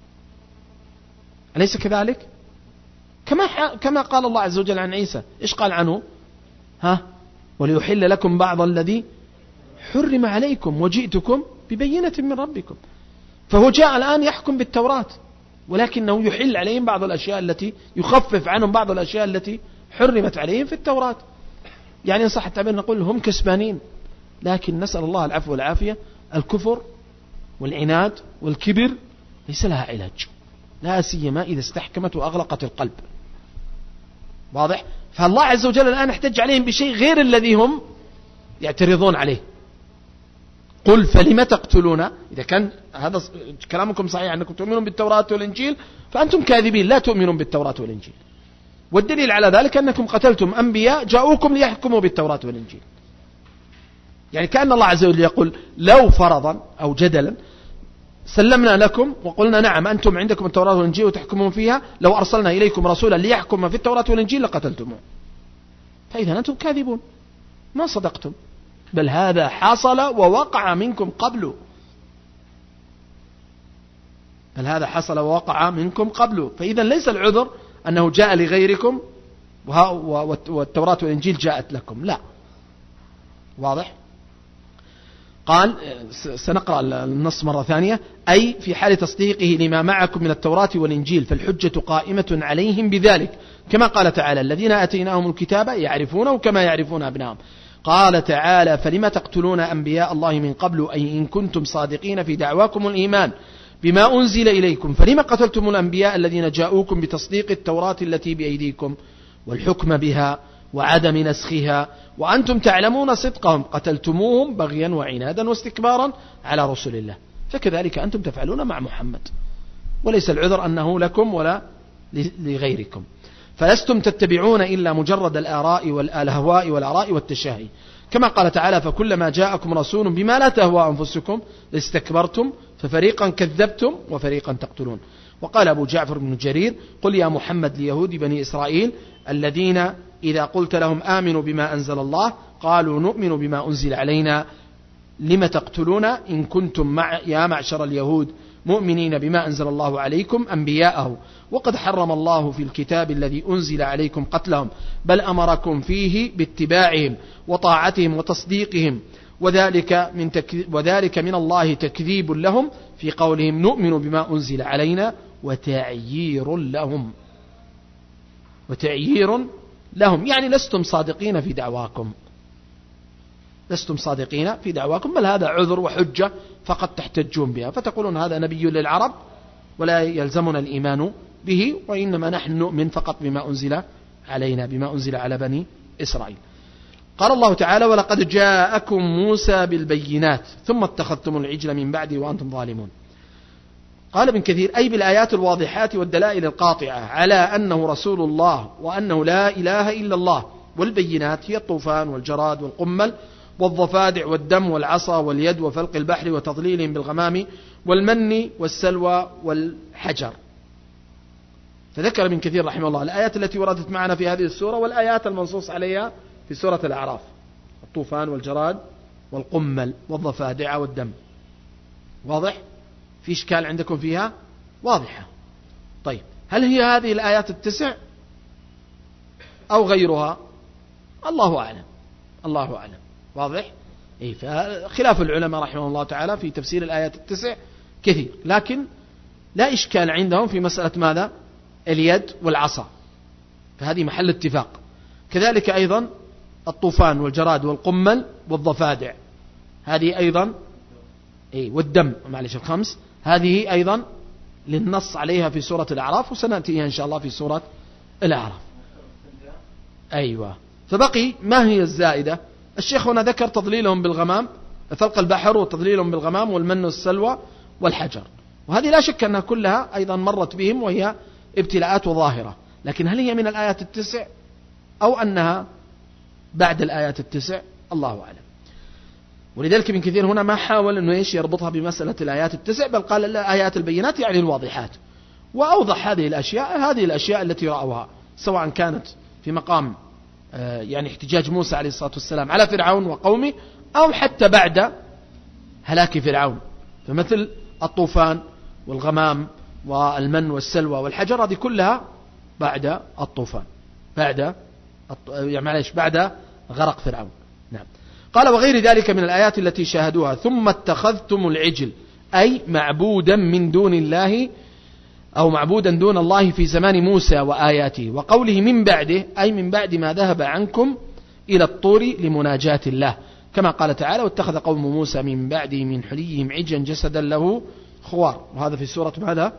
أليس كذلك؟ كما قال الله عز وجل عن عيسى، إيش قال عنه؟ وليحل لكم بعض الذي حرم عليكم وجئتكم ببينة من ربكم. فهو جاء الآن يحكم بالتوراة، ولكنه يحل عليهم بعض الأشياء التي يخفف عنهم بعض الأشياء التي حرمت عليهم في التوراة. يعني إن صح التعبير نقول هم كسبانين، لكن نسأل الله العفو والعافية. الكفر والعناد والكبر ليس لها علاج، لا سيما إذا استحكمت وأغلقت القلب. واضح؟ فالله عز وجل الآن احتج عليهم بشيء غير الذي هم يعترضون عليه. قل فلم تقتلون، إذا كان هذا كلامكم صحيح أنكم تؤمنون بالتوراة والإنجيل فأنتم كاذبين، لا تؤمنون بالتوراة والإنجيل. والدليل على ذلك أنكم قتلتم أنبياء جاءوكم ليحكموا بالتوراة والإنجيل. يعني كأن الله عز وجل يقول لو فرضا أو جدلا سلمنا لكم وقلنا نعم أنتم عندكم التوراة والإنجيل وتحكمون فيها، لو أرسلنا إليكم رسولا ليحكم في التوراة والإنجيل لقتلتموه. فإذا أنتم كاذبون، ما صدقتم، بل هذا حصل ووقع منكم قبله، بل هذا حصل ووقع منكم قبله. فإذا ليس العذر أنه جاء لغيركم والتوراة والإنجيل جاءت لكم، لا. واضح؟ قال سنقرأ النص مرة ثانية: أي في حال تصديقه لما معكم من التوراة والإنجيل فالحجة قائمة عليهم بذلك، كما قال تعالى: الذين آتيناهم الكتاب يعرفونه كما يعرفون أبناءهم. قال تعالى: فلما تقتلون أنبياء الله من قبل، أي إن كنتم صادقين في دعواكم الإيمان بما أنزل إليكم فلما قتلتم الأنبياء الذين جاءوكم بتصديق التوراة التي بأيديكم والحكم بها وعدم نسخها وأنتم تعلمون صدقهم، قتلتموهم بغيا وعنادا واستكبارا على رسل الله. فكذلك أنتم تفعلون مع محمد، وليس العذر أنه لكم ولا لغيركم. فلستم تتبعون إلا مجرد الآراء والأهواء والآراء والتشهي، كما قال تعالى: فكلما جاءكم رسول بما لا تهوى أنفسكم استكبرتم ففريقا كذبتم وفريقا تقتلون. وقال أبو جعفر بن جرير: قل يا محمد ليهود بني إسرائيل الذين إذا قلت لهم آمنوا بما أنزل الله قالوا نؤمن بما أنزل علينا لم تقتلون إن كنتم يا معشر اليهود مؤمنين بما أنزل الله عليكم أنبياءه وقد حرم الله في الكتاب الذي أنزل عليكم قتلهم بل أمركم فيه باتباعهم وطاعتهم وتصديقهم وذلك من الله تكذيب لهم في قولهم نؤمن بما أنزل علينا وتعيير لهم يعني لستم صادقين في دعواكم، لستم صادقين في دعواكم، بل هذا عذر وحجة فقط تحتجون بها، فتقولون هذا نبي للعرب ولا يلزمنا الإيمان به، وإنما نحن نؤمن فقط بما أنزل علينا، بما أنزل على بني إسرائيل. قال الله تعالى: ولقد جاءكم موسى بالبينات ثم اتخذتم العجل من بعده وأنتم ظالمون. قال ابن كثير: أي بالآيات الواضحات والدلائل القاطعة على أنه رسول الله وأنه لا إله إلا الله. والبينات هي الطوفان والجراد والقمل والضفادع والدم والعصا واليد وفلق البحر وتضليلهم بالغمام والمن والسلوى والحجر. فذكر ابن كثير رحمه الله الآيات التي وردت معنا في هذه السورة والآيات المنصوص عليها في سورة الأعراف: الطوفان والجراد والقمل والضفادع والدم. واضح؟ في إشكال عندكم فيها؟ واضحة. طيب، هل هي هذه الآيات التسع أو غيرها؟ الله أعلم، الله أعلم. واضح؟ فخلاف العلماء رحمه الله تعالى في تفسير الآيات التسع كثير، لكن لا إشكال عندهم في مسألة ماذا؟ اليد والعصا، فهذه محل اتفاق. كذلك أيضا الطوفان والجراد والقمل والضفادع، هذه أيضا والدم معلش الخمس هذه أيضا للنص عليها في سورة الأعراف، وسنأتيها إن شاء الله في سورة الأعراف. أيوة. فبقي ما هي الزائدة؟ الشيخ هنا ذكر تضليلهم بالغمام، ثلق البحر وتضليلهم بالغمام والمن والسلوى والحجر، وهذه لا شك أنها كلها أيضا مرت بهم وهي ابتلاءات وظاهرة، لكن هل هي من الآيات التسع أو أنها بعد الآيات التسع؟ الله أعلم. ولذلك ابن كثير هنا ما حاول أنه يربطها بمسألة الآيات التسع، بل قال الآيات البينات يعني الواضحات، وأوضح هذه الأشياء التي رأوها، سواء كانت في مقام يعني احتجاج موسى عليه الصلاة والسلام على فرعون وقومه، أو حتى بعد هلاك فرعون، فمثل الطوفان والغمام والمن والسلوى والحجر، هذه كلها بعد الطوفان، بعد غرق فرعون. نعم. قال وغير ذلك من الآيات التي شاهدوها. ثم اتخذتم العجل، أي معبودا من دون الله أو معبودا دون الله في زمان موسى وآياته، وقوله من بعده أي من بعد ما ذهب عنكم إلى الطور لمناجاة الله، كما قال تعالى واتخذ قوم موسى من بعده من حليهم عجلا جسدا له خوار، وهذا في سورة ماذا؟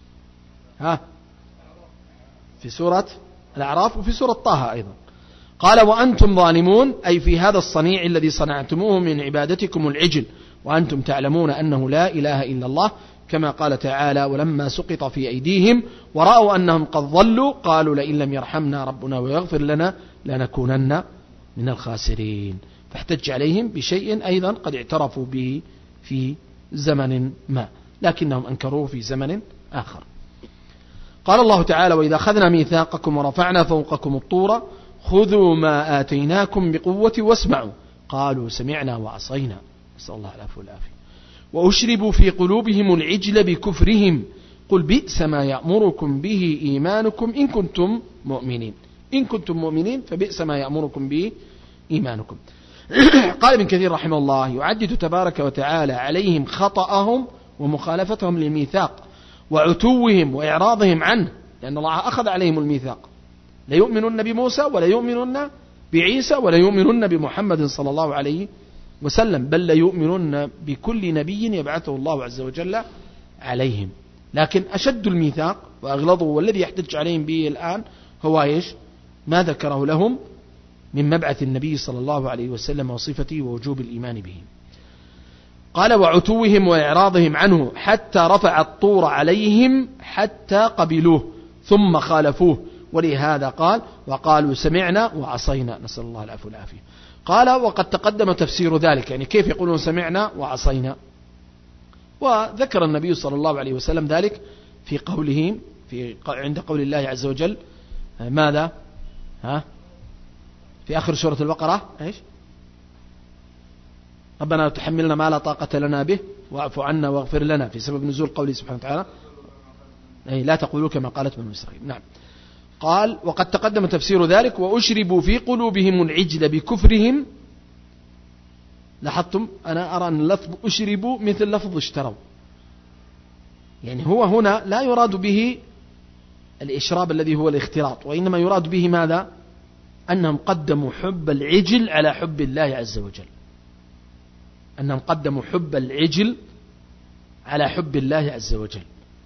في سورة الأعراف وفي سورة طه أيضا. قال وأنتم ظالمون، أي في هذا الصنيع الذي صنعتموه من عبادتكم العجل وأنتم تعلمون أنه لا إله إلا الله، كما قال تعالى ولما سقط في أيديهم ورأوا أنهم قد ضلوا قالوا لئن لم يرحمنا ربنا ويغفر لنا لنكونن من الخاسرين، فاحتج عليهم بشيء أيضا قد اعترفوا به في زمن ما، لكنهم أنكروه في زمن آخر. قال الله تعالى وإذا أخذنا ميثاقكم ورفعنا فوقكم الطور خذوا ما آتيناكم بقوة واسمعوا قالوا سمعنا وعصينا، نسأل الله العفو والعافية. وأشربوا في قلوبهم العجل بكفرهم قل بئس ما يأمركم به إيمانكم إن كنتم مؤمنين، إن كنتم مؤمنين فبئس ما يأمركم به إيمانكم. قال ابن كثير رحمه الله يعدد تبارك وتعالى عليهم خطأهم ومخالفتهم للميثاق وعتوهم وإعراضهم عنه، لأن الله أخذ عليهم الميثاق، لا يؤمنون بموسى ولا يؤمنون بعيسى ولا يؤمنون بمحمد صلى الله عليه وسلم، بل لا يؤمنون بكل نبي يبعثه الله عز وجل عليهم. لكن أشد الميثاق وأغلظه والذي يحتج عليهم به الآن هو إيش؟ ما ذكره لهم من مبعث النبي صلى الله عليه وسلم وصفته ووجوب الإيمان به. قال وعتوهم وإعراضهم عنه حتى رفع الطور عليهم حتى قبلوه ثم خالفوه، ولهذا قال وقالوا سمعنا وعصينا، نسأل الله العفو والعافية. قال وقد تقدم تفسير ذلك، يعني كيف يقولون سمعنا وعصينا، وذكر النبي صلى الله عليه وسلم ذلك في قوله عند قول الله عز وجل ماذا في آخر سورة البقرة إيش؟ ربنا لا تحملنا ما لا طاقة لنا به واعف عنا واغفر لنا، في سبب نزول قوله سبحانه وتعالى لا تقولوا كما قالت بنو إسرائيل. نعم. قال وقد تقدم تفسير ذلك وأشربوا في قلوبهم العجل بكفرهم. لاحظتم أنا أرى أن لفظ أشربوا مثل لفظ اشتروا، يعني هو هنا لا يراد به الإشراب الذي هو الاختلاط، وإنما يراد به ماذا؟ أنهم قدموا حب العجل على حب الله عز وجل، أنهم قدموا حب العجل على حب الله عز وجل،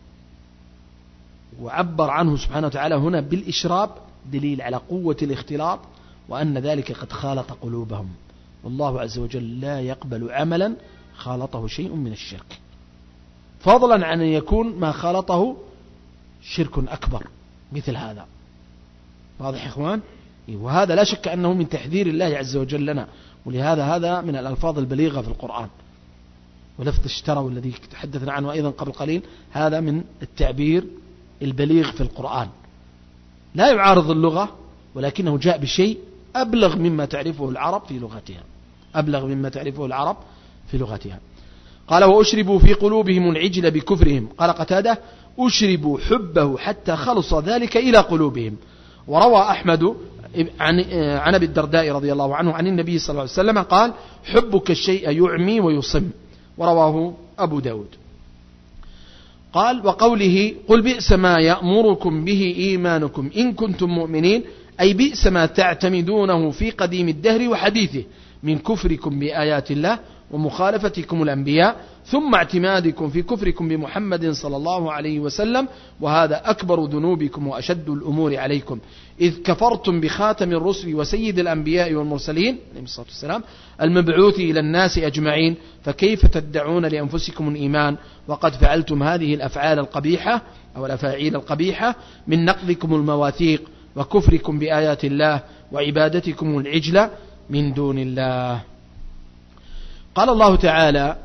وعبر عنه سبحانه وتعالى هنا بالإشراب دليل على قوة الاختلاط، وأن ذلك قد خالط قلوبهم، والله عز وجل لا يقبل عملا خالطه شيء من الشرك، فضلا عن أن يكون ما خالطه شرك أكبر مثل هذا. واضح يا إخوان؟ وهذا لا شك أنه من تحذير الله عز وجل لنا، ولهذا هذا من الألفاظ البليغة في القرآن. ولفظ اشتروا الذي تحدثنا عنه أيضا قبل قليل هذا من التعبير البليغ في القرآن، لا يعارض اللغة، ولكنه جاء بشيء أبلغ مما تعرفه العرب في لغتها، أبلغ مما تعرفه العرب في لغتها. قال وأشربوا في قلوبهم العجل بكفرهم. قال قتادة أشربوا حبه حتى خلص ذلك إلى قلوبهم. وروى أحمد عن أبي الدرداء رضي الله عنه عن النبي صلى الله عليه وسلم قال حبك الشيء يعمي ويصم، ورواه أبو داود. قال وقوله قل بئس ما يأمركم به إيمانكم إن كنتم مؤمنين، أي بئس ما تعتمدونه في قديم الدهر وحديثه من كفركم بآيات الله ومخالفتكم الأنبياء ثم اعتمادكم في كفركم بمحمد صلى الله عليه وسلم، وهذا أكبر ذنوبكم وأشد الأمور عليكم، إذ كفرتم بخاتم الرسل وسيد الأنبياء والمرسلين عليه الصلاة والسلام المبعوث إلى الناس أجمعين، فكيف تدعون لأنفسكم الإيمان وقد فعلتم هذه الأفعال القبيحة أو الأفاعيل القبيحة من نقضكم المواثيق وكفركم بآيات الله وعبادتكم العجل من دون الله. قال الله تعالى: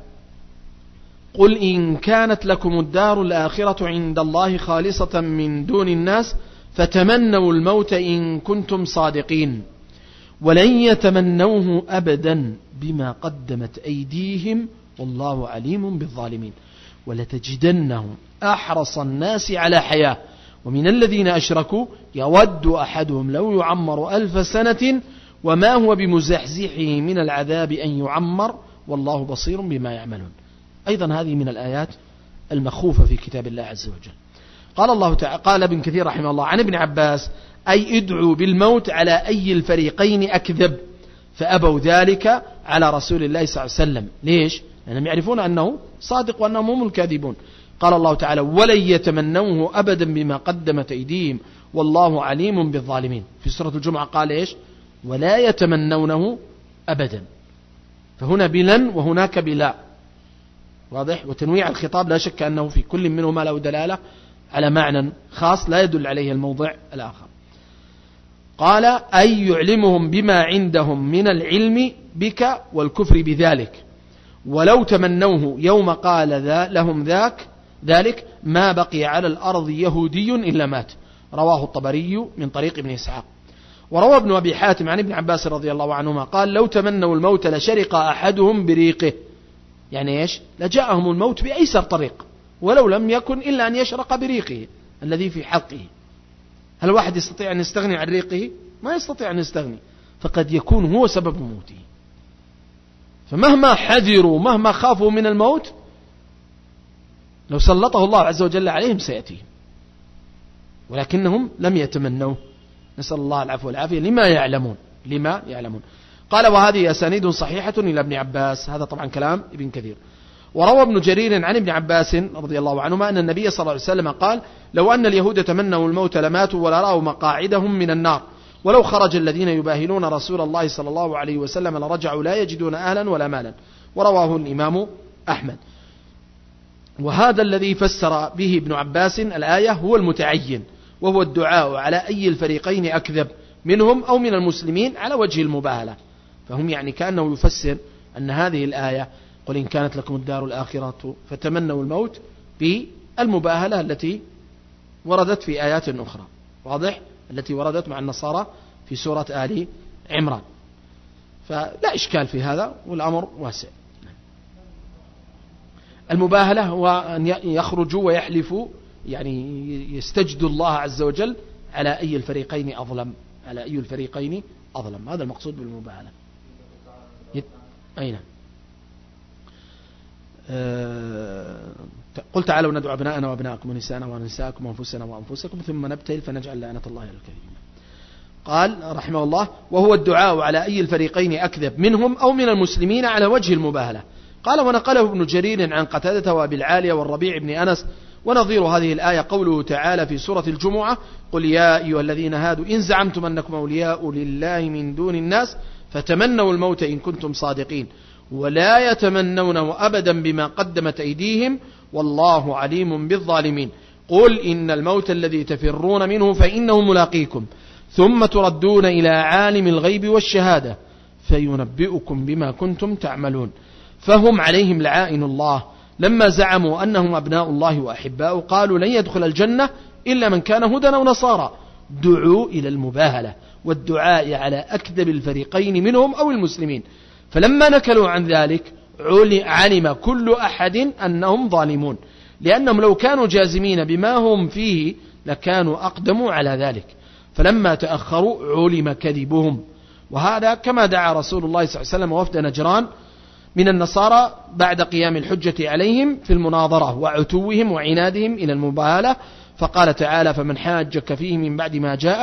قل إن كانت لكم الدار الآخرة عند الله خالصة من دون الناس فتمنوا الموت إن كنتم صادقين ولن يتمنوه أبدا بما قدمت أيديهم والله عليم بالظالمين ولتجدنهم أحرص الناس على حياة ومن الذين أشركوا يود أحدهم لو يعمر 1000 سنة وما هو بمزحزحه من العذاب أن يعمر والله بصير بما يعملون. أيضا هذه من الآيات المخوفة في كتاب الله عز وجل. قال الله تعالى: قال ابن كثير رحمه الله عن ابن عباس: أي ادعوا بالموت على أي الفريقين أكذب، فأبوا ذلك على رسول الله صلى الله عليه وسلم. ليش؟ لأنهم يعرفون أنه صادق وأنهم هم الكاذبون. قال الله تعالى: ولن يتمنوه أبدا بما قدمت أيديهم والله عليم بالظالمين. في سورة الجمعة قال إيش؟ ولا يتمنونه أبدا، فهنا بلن وهناك بلا، واضح؟ وتنويع الخطاب لا شك أنه في كل منهما له دلالة على معنى خاص لا يدل عليه الموضع الآخر. قال: أي يعلمهم بما عندهم من العلم بك والكفر بذلك، ولو تمنوه يوم قال لهم ذلك ما بقي على الأرض يهودي إلا مات. رواه الطبري من طريق ابن إسحاق. وروى ابن أبي حاتم عن ابن عباس رضي الله عنهما قال: لو تمنوا الموت لشرق أحدهم بريقه، يعني إيش؟ لجاءهم الموت بأيسر طريق ولو لم يكن إلا أن يشرق بريقه الذي في حلقه. هل الواحد يستطيع أن يستغني عن ريقه؟ ما يستطيع أن يستغني، فقد يكون هو سبب موته. فمهما حذروا مهما خافوا من الموت لو سلطه الله عز وجل عليهم سيأتيهم، ولكنهم لم يتمنوه، نسأل الله العفو والعافية لما يعلمون. قال: وهذه أسانيد صحيحة إلى ابن عباس. هذا طبعا كلام ابن كثير. وروى ابن جرير عن ابن عباس رضي الله عنهما أن النبي صلى الله عليه وسلم قال: لو أن اليهود تمنوا الموت لماتوا ولا رأوا مقاعدهم من النار، ولو خرج الذين يباهلون رسول الله صلى الله عليه وسلم لرجعوا لا يجدون أهلا ولا مالا. ورواه الإمام أحمد. وهذا الذي فسر به ابن عباس الآية هو المتعين، وهو الدعاء على أي الفريقين أكذب منهم أو من المسلمين على وجه المباهلة. فهم يعني كأنه يفسر أن هذه الآية: قل إن كانت لكم الدار الآخرة فتمنوا الموت، بالمباهلة التي وردت في آيات أخرى، واضح؟ التي وردت مع النصارى في سورة آل عمران. فلا إشكال في هذا والأمر واسع. المباهلة هو أن يخرجوا ويحلفوا، يعني يستجدوا الله عز وجل على أي الفريقين أظلم، هذا المقصود بالمباهلة. أين؟ قل تعالوا ندعو أبناءنا وأبناءكم ونساءنا ونساءكم وأنفسنا وأنفسكم ثم نبتهل فنجعل لعنة الله على الكاذبين. قال رحمه الله: وهو الدعاء على أي الفريقين أكذب منهم أو من المسلمين على وجه المباهلة. قال: ونقله ابن جرير عن قتادة وأبي العالية والربيع بن أنس. ونظير هذه الآية قوله تعالى في سورة الجمعة: قل يا أيها الذين هادوا إن زعمتم أنكم أولياء لله من دون الناس فتمنوا الموت إن كنتم صادقين ولا يتمنونه أبدا بما قدمت أيديهم والله عليم بالظالمين. قل إن الموت الذي تفرون منه فإنه ملاقيكم ثم تردون إلى عالم الغيب والشهادة فينبئكم بما كنتم تعملون. فهم عليهم لعائن الله لما زعموا أنهم أبناء الله وأحباؤه، قالوا لن يدخل الجنة إلا من كان هودا أو نصارى. دعوا إلى المباهلة والدعاء على أكذب الفريقين منهم أو المسلمين، فلما نكلوا عن ذلك علم كل أحد أنهم ظالمون، لأنهم لو كانوا جازمين بما هم فيه لكانوا أقدموا على ذلك، فلما تأخروا علم كذبهم. وهذا كما دعا رسول الله صلى الله عليه وسلم وفد نجران من النصارى بعد قيام الحجة عليهم في المناظرة وعتوهم وعنادهم إلى المباهلة، فقال تعالى: فمن حاجك فيه من بعد ما جاءك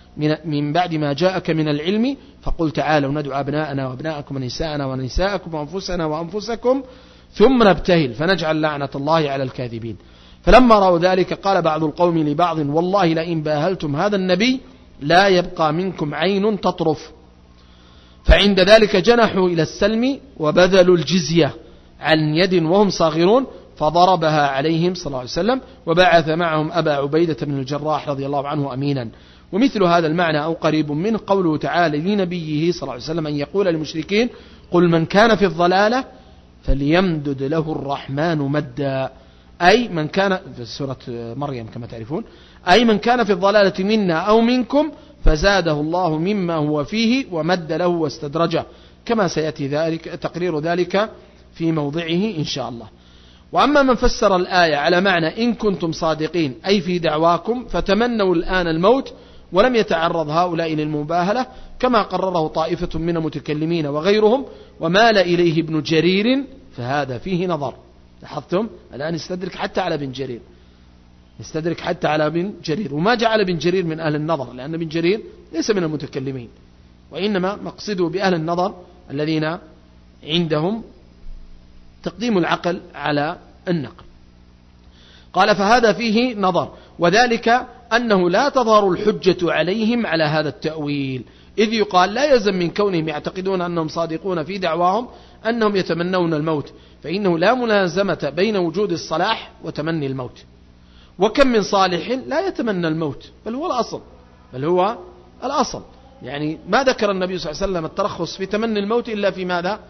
من بعد ما جاءك من العلم فقل تعالوا ندعو أبناءنا وأبناءكم ونساءنا ونساءكم وأنفسنا وأنفسكم ثم نبتهل فنجعل لعنة الله على الكاذبين. فلما رأوا ذلك قال بعض القوم لبعض والله لئن باهلتم هذا النبي لا يبقى منكم عين تطرف. فعند ذلك جنحوا إلى السلم وبذلوا الجزية عن يد وهم صاغرون فضربها عليهم صلى الله عليه وسلم وبعث معهم أبا عبيدة بن الجراح رضي الله عنه أمينا. ومثل هذا المعنى أو قريب منه قوله تعالى لنبيه صلى الله عليه وسلم أن يقول للمشركين قل من كان في الضلالة فليمدد له الرحمن مدا، أي من كان في سورة مريم كما تعرفون، أي من كان في الضلالة منا أو منكم فزاده الله مما هو فيه ومد له واستدرجه، كما سيأتي ذلك تقرير ذلك في موضعه إن شاء الله. وأما من فسر الآية على معنى إن كنتم صادقين أي في دعواكم فتمنوا الآن الموت ولم يتعرض هؤلاء للمباهلة كما قرره طائفة من المتكلمين وغيرهم ومال إليه ابن جرير فهذا فيه نظر. لاحظتم الآن يستدرك حتى على ابن جرير، يستدرك حتى على ابن جرير، وما جعل ابن جرير من أهل النظر لأن ابن جرير ليس من المتكلمين، وإنما مقصده بأهل النظر الذين عندهم تقديم العقل على النقل. قال فهذا فيه نظر، وذلك أنه لا تظهر الحجة عليهم على هذا التأويل، إذ يقال لا يلزم من كونهم يعتقدون أنهم صادقون في دعواهم أنهم يتمنون الموت، فإنه لا ملازمة بين وجود الصلاح وتمني الموت. وكم من صالح لا يتمنى الموت بل هو الأصل، يعني ما ذكر النبي صلى الله عليه وسلم الترخص في تمني الموت إلا في ماذا؟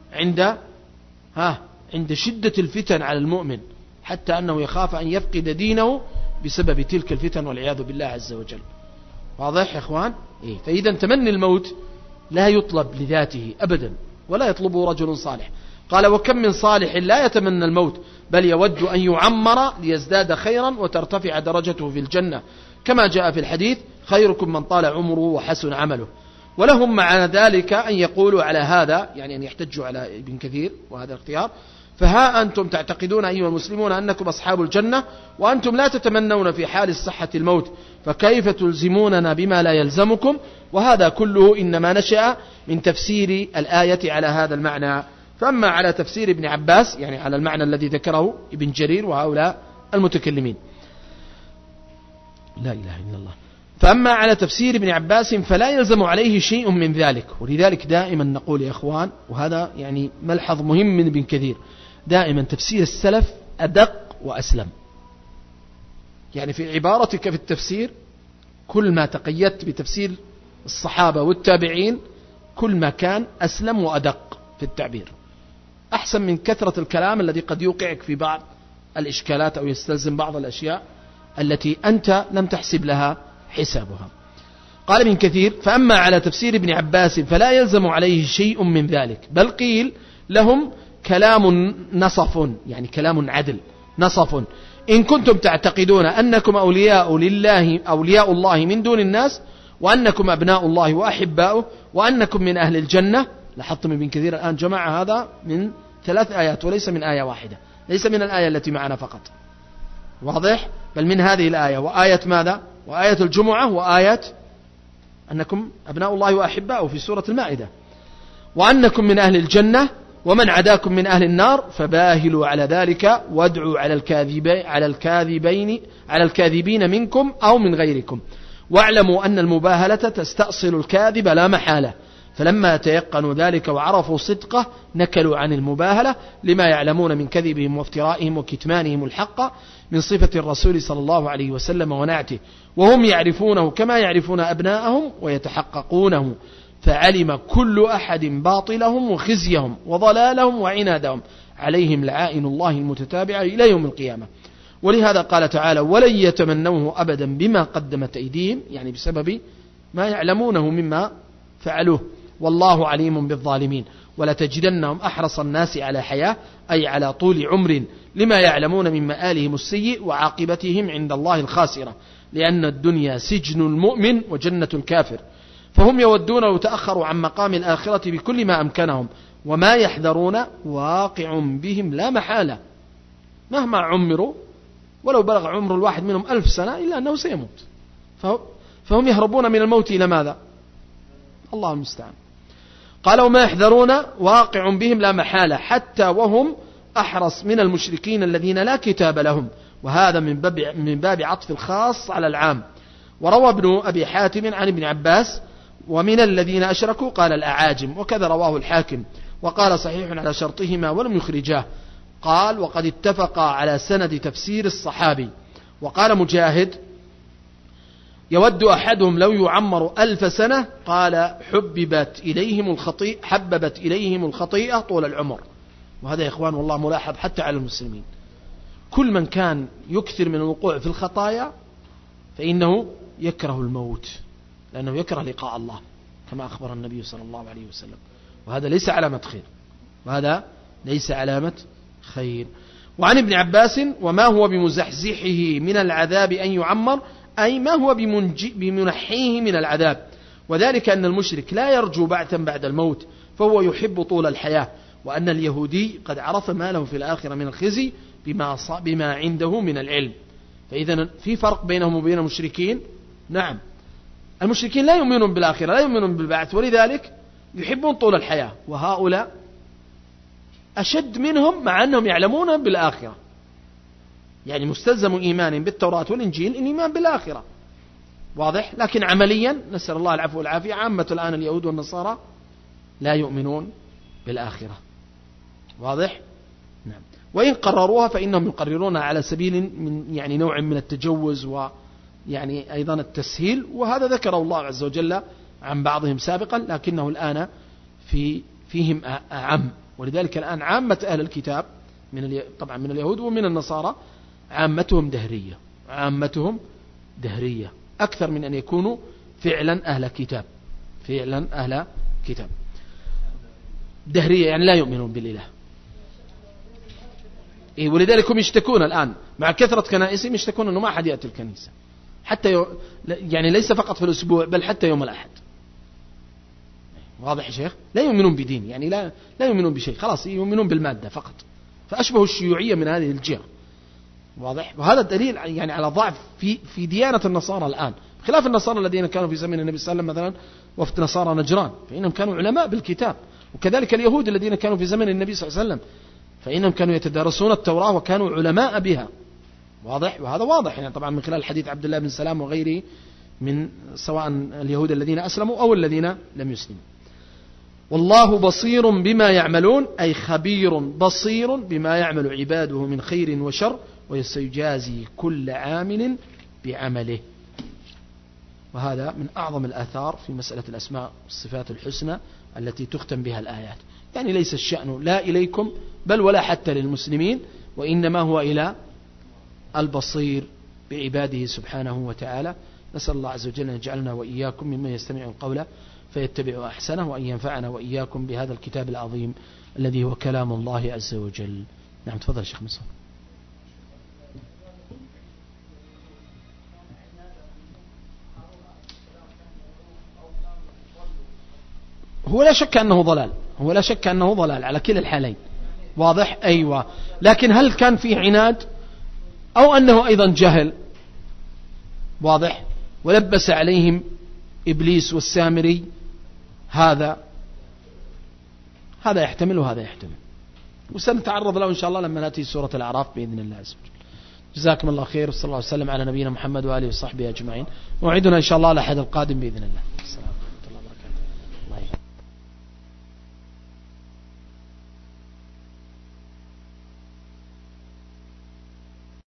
عند شدة الفتن على المؤمن، حتى أنه يخاف أن يفقد دينه بسبب تلك الفتن والعياذ بالله عز وجل. واضح يا إخوان؟ فإذا تمني الموت لا يطلب لذاته أبدا ولا يطلبه رجل صالح. قال وكم من صالح لا يتمنى الموت بل يود أن يعمر ليزداد خيرا وترتفع درجته في الجنة، كما جاء في الحديث خيركم من طال عمره وحسن عمله. ولهم مع ذلك أن يقولوا على هذا، يعني أن يحتجوا على ابن كثير وهذا الاختيار، فها أنتم تعتقدون أيها المسلمون أنكم أصحاب الجنة وأنتم لا تتمنون في حال الصحة الموت، فكيف تلزموننا بما لا يلزمكم؟ وهذا كله إنما نشأ من تفسير الآية على هذا المعنى. فأما على تفسير ابن عباس، يعني على المعنى الذي ذكره ابن جرير وهؤلاء المتكلمين، لا إله إلا الله، فأما على تفسير ابن عباس فلا يلزم عليه شيء من ذلك. ولذلك دائما نقول يا إخوان، وهذا يعني ملحظ مهم من ابن كثير، دائما تفسير السلف أدق وأسلم. يعني في عبارتك في التفسير كل ما تقيدت بتفسير الصحابة والتابعين كل ما كان أسلم وأدق في التعبير، أحسن من كثرة الكلام الذي قد يوقعك في بعض الإشكالات أو يستلزم بعض الأشياء التي أنت لم تحسب لها حسابها. قال ابن كثير فأما على تفسير ابن عباس فلا يلزم عليه شيء من ذلك، بل قيل لهم كلام نصف، يعني كلام عدل نصف، إن كنتم تعتقدون أنكم أولياء الله من دون الناس وأنكم أبناء الله وأحباؤه وأنكم من أهل الجنة. لاحظتم ابن كثير الآن جمع هذا من 3 آيات وليس من آية واحدة، ليس من الآية التي معنا فقط، واضح؟ بل من هذه الآية وآية ماذا؟ وآية الجمعة وآية أنكم أبناء الله وأحباؤه في سورة المائدة، وأنكم من أهل الجنة ومن عداكم من أهل النار فباهلوا على ذلك وادعوا على الكاذبين منكم أو من غيركم، واعلموا أن المباهلة تستأصل الكاذب لا محالة. فلما تيقنوا ذلك وعرفوا صدقه نكلوا عن المباهلة لما يعلمون من كذبهم وافترائهم وكتمانهم الحق من صفة الرسول صلى الله عليه وسلم ونعته، وهم يعرفونه كما يعرفون أبناءهم ويتحققونه، فعلم كل أحد باطلهم وخزيهم وضلالهم وعنادهم، عليهم لعائن الله المتتابعة إلى يوم القيامة. ولهذا قال تعالى ولن يتمنوه أبدا بما قدمت أيديهم، يعني بسبب ما يعلمونه مما فعلوه، والله عليم بالظالمين. ولتجدنهم أحرص الناس على حياة، أي على طول عمر، لما يعلمون من مآلهم السيء وعاقبتهم عند الله الخاسرة، لأن الدنيا سجن المؤمن وجنة الكافر، فهم يودون لو تأخروا عن مقام الآخرة بكل ما أمكنهم، وما يحذرون واقع بهم لا محالة، مهما عمروا ولو بلغ عمر الواحد منهم 1000 سنة إلا أنه سيموت. فهم يهربون من الموت إلى ماذا؟ الله المستعان. قال وما يحذرون واقع بهم لا محالة حتى وهم أحرص من المشركين الذين لا كتاب لهم، وهذا من باب عطف الخاص على العام. وروى ابن أبي حاتم عن ابن عباس ومن الذين أشركوا قال الأعاجم، وكذا رواه الحاكم وقال صحيح على شرطهما ولم يخرجاه. قال وقد اتفقا على سند تفسير الصحابي. وقال مجاهد يود أحدهم لو يعمر 1000 سنة، قال حببت إليهم الخطيئة طول العمر. وهذا يا إخوان والله ملاحظ حتى على المسلمين، كل من كان يكثر من الوقوع في الخطايا فإنه يكره الموت، لأنه يكره لقاء الله كما أخبر النبي صلى الله عليه وسلم. وهذا ليس علامة خير. وعن ابن عباس وما هو بمزحزحه من العذاب أن يعمر، أي ما هو بمنحيه من العذاب، وذلك أن المشرك لا يرجو بعثا بعد الموت، فهو يحب طول الحياة، وأن اليهودي قد عرف ما له في الآخرة من الخزي بما عنده من العلم. فإذا في فرق بينهم وبين المشركين. نعم، المشركين لا يؤمنون بالآخرة، لا يؤمنون بالبعث، ولذلك يحبون طول الحياة، وهؤلاء أشد منهم مع أنهم يعلمون بالآخرة، يعني مستلزم إيمان بالتوراة والإنجيل الإيمان بالآخرة، واضح. لكن عمليا نسأل الله العفو والعافية، عامة الآن اليهود والنصارى لا يؤمنون بالآخرة، واضح. نعم. وإن قرروها فإنهم يقررون على سبيل من يعني نوع من التجوز ويعني أيضا التسهيل، وهذا ذكر الله عز وجل عن بعضهم سابقا، لكنه الآن فيهم أعم. ولذلك الآن عامة أهل الكتاب طبعا من اليهود ومن النصارى عامتهم دهرية أكثر من أن يكونوا فعلا أهل كتاب دهرية، يعني لا يؤمنون بالإله. ولذلك هم يشتكون الآن مع كثرة كنائسهم، يشتكون أنه ما أحد يأتي الكنيسة حتى يعني ليس فقط في الأسبوع بل حتى يوم الأحد. واضح يا شيخ؟ لا يؤمنون بدين، يعني لا يؤمنون بشيء، خلاص يؤمنون بالمادة فقط، فأشبه الشيوعية من هذه الجهة، واضح. وهذا دليل يعني على ضعف في ديانة النصارى الآن، خلاف النصارى الذين كانوا في زمن النبي صلى الله عليه وسلم مثلا وفد نصارى نجران، فإنهم كانوا علماء بالكتاب، وكذلك اليهود الذين كانوا في زمن النبي صلى الله عليه وسلم فإنهم كانوا يتدارسون التوراة وكانوا علماء بها، واضح. وهذا واضح يعني طبعا من خلال حديث عبد الله بن سلام وغيره من سواء اليهود الذين أسلموا أو الذين لم يسلموا. والله بصير بما يعملون، أي خبير بصير بما يعمل عباده من خير وشر، وسيجازي كل عامل بعمله. وهذا من أعظم الآثار في مسألة الأسماء والصفات الحسنى التي تختم بها الآيات. يعني ليس الشأن لا إليكم بل ولا حتى للمسلمين، وإنما هو إلى البصير بعباده سبحانه وتعالى. نسأل الله عز وجل أن يجعلنا وإياكم ممن يستمع القول فيتبع أحسنه، وأن ينفعنا وإياكم بهذا الكتاب العظيم الذي هو كلام الله عز وجل. نعم تفضل شيخ مصر. هو لا شك أنه ضلال على كلا الحالين، واضح. أيوة، لكن هل كان فيه عناد أو أنه أيضا جهل؟ واضح. ولبس عليهم إبليس والسامري، هذا يحتمل وهذا يحتمل، وسنتعرض له إن شاء الله لما نأتي سورة الأعراف بإذن الله عز وجل. جزاكم الله خير، وصلى الله وسلم على نبينا محمد وآله وصحبه أجمعين. موعدنا إن شاء الله الأحد القادم بإذن الله.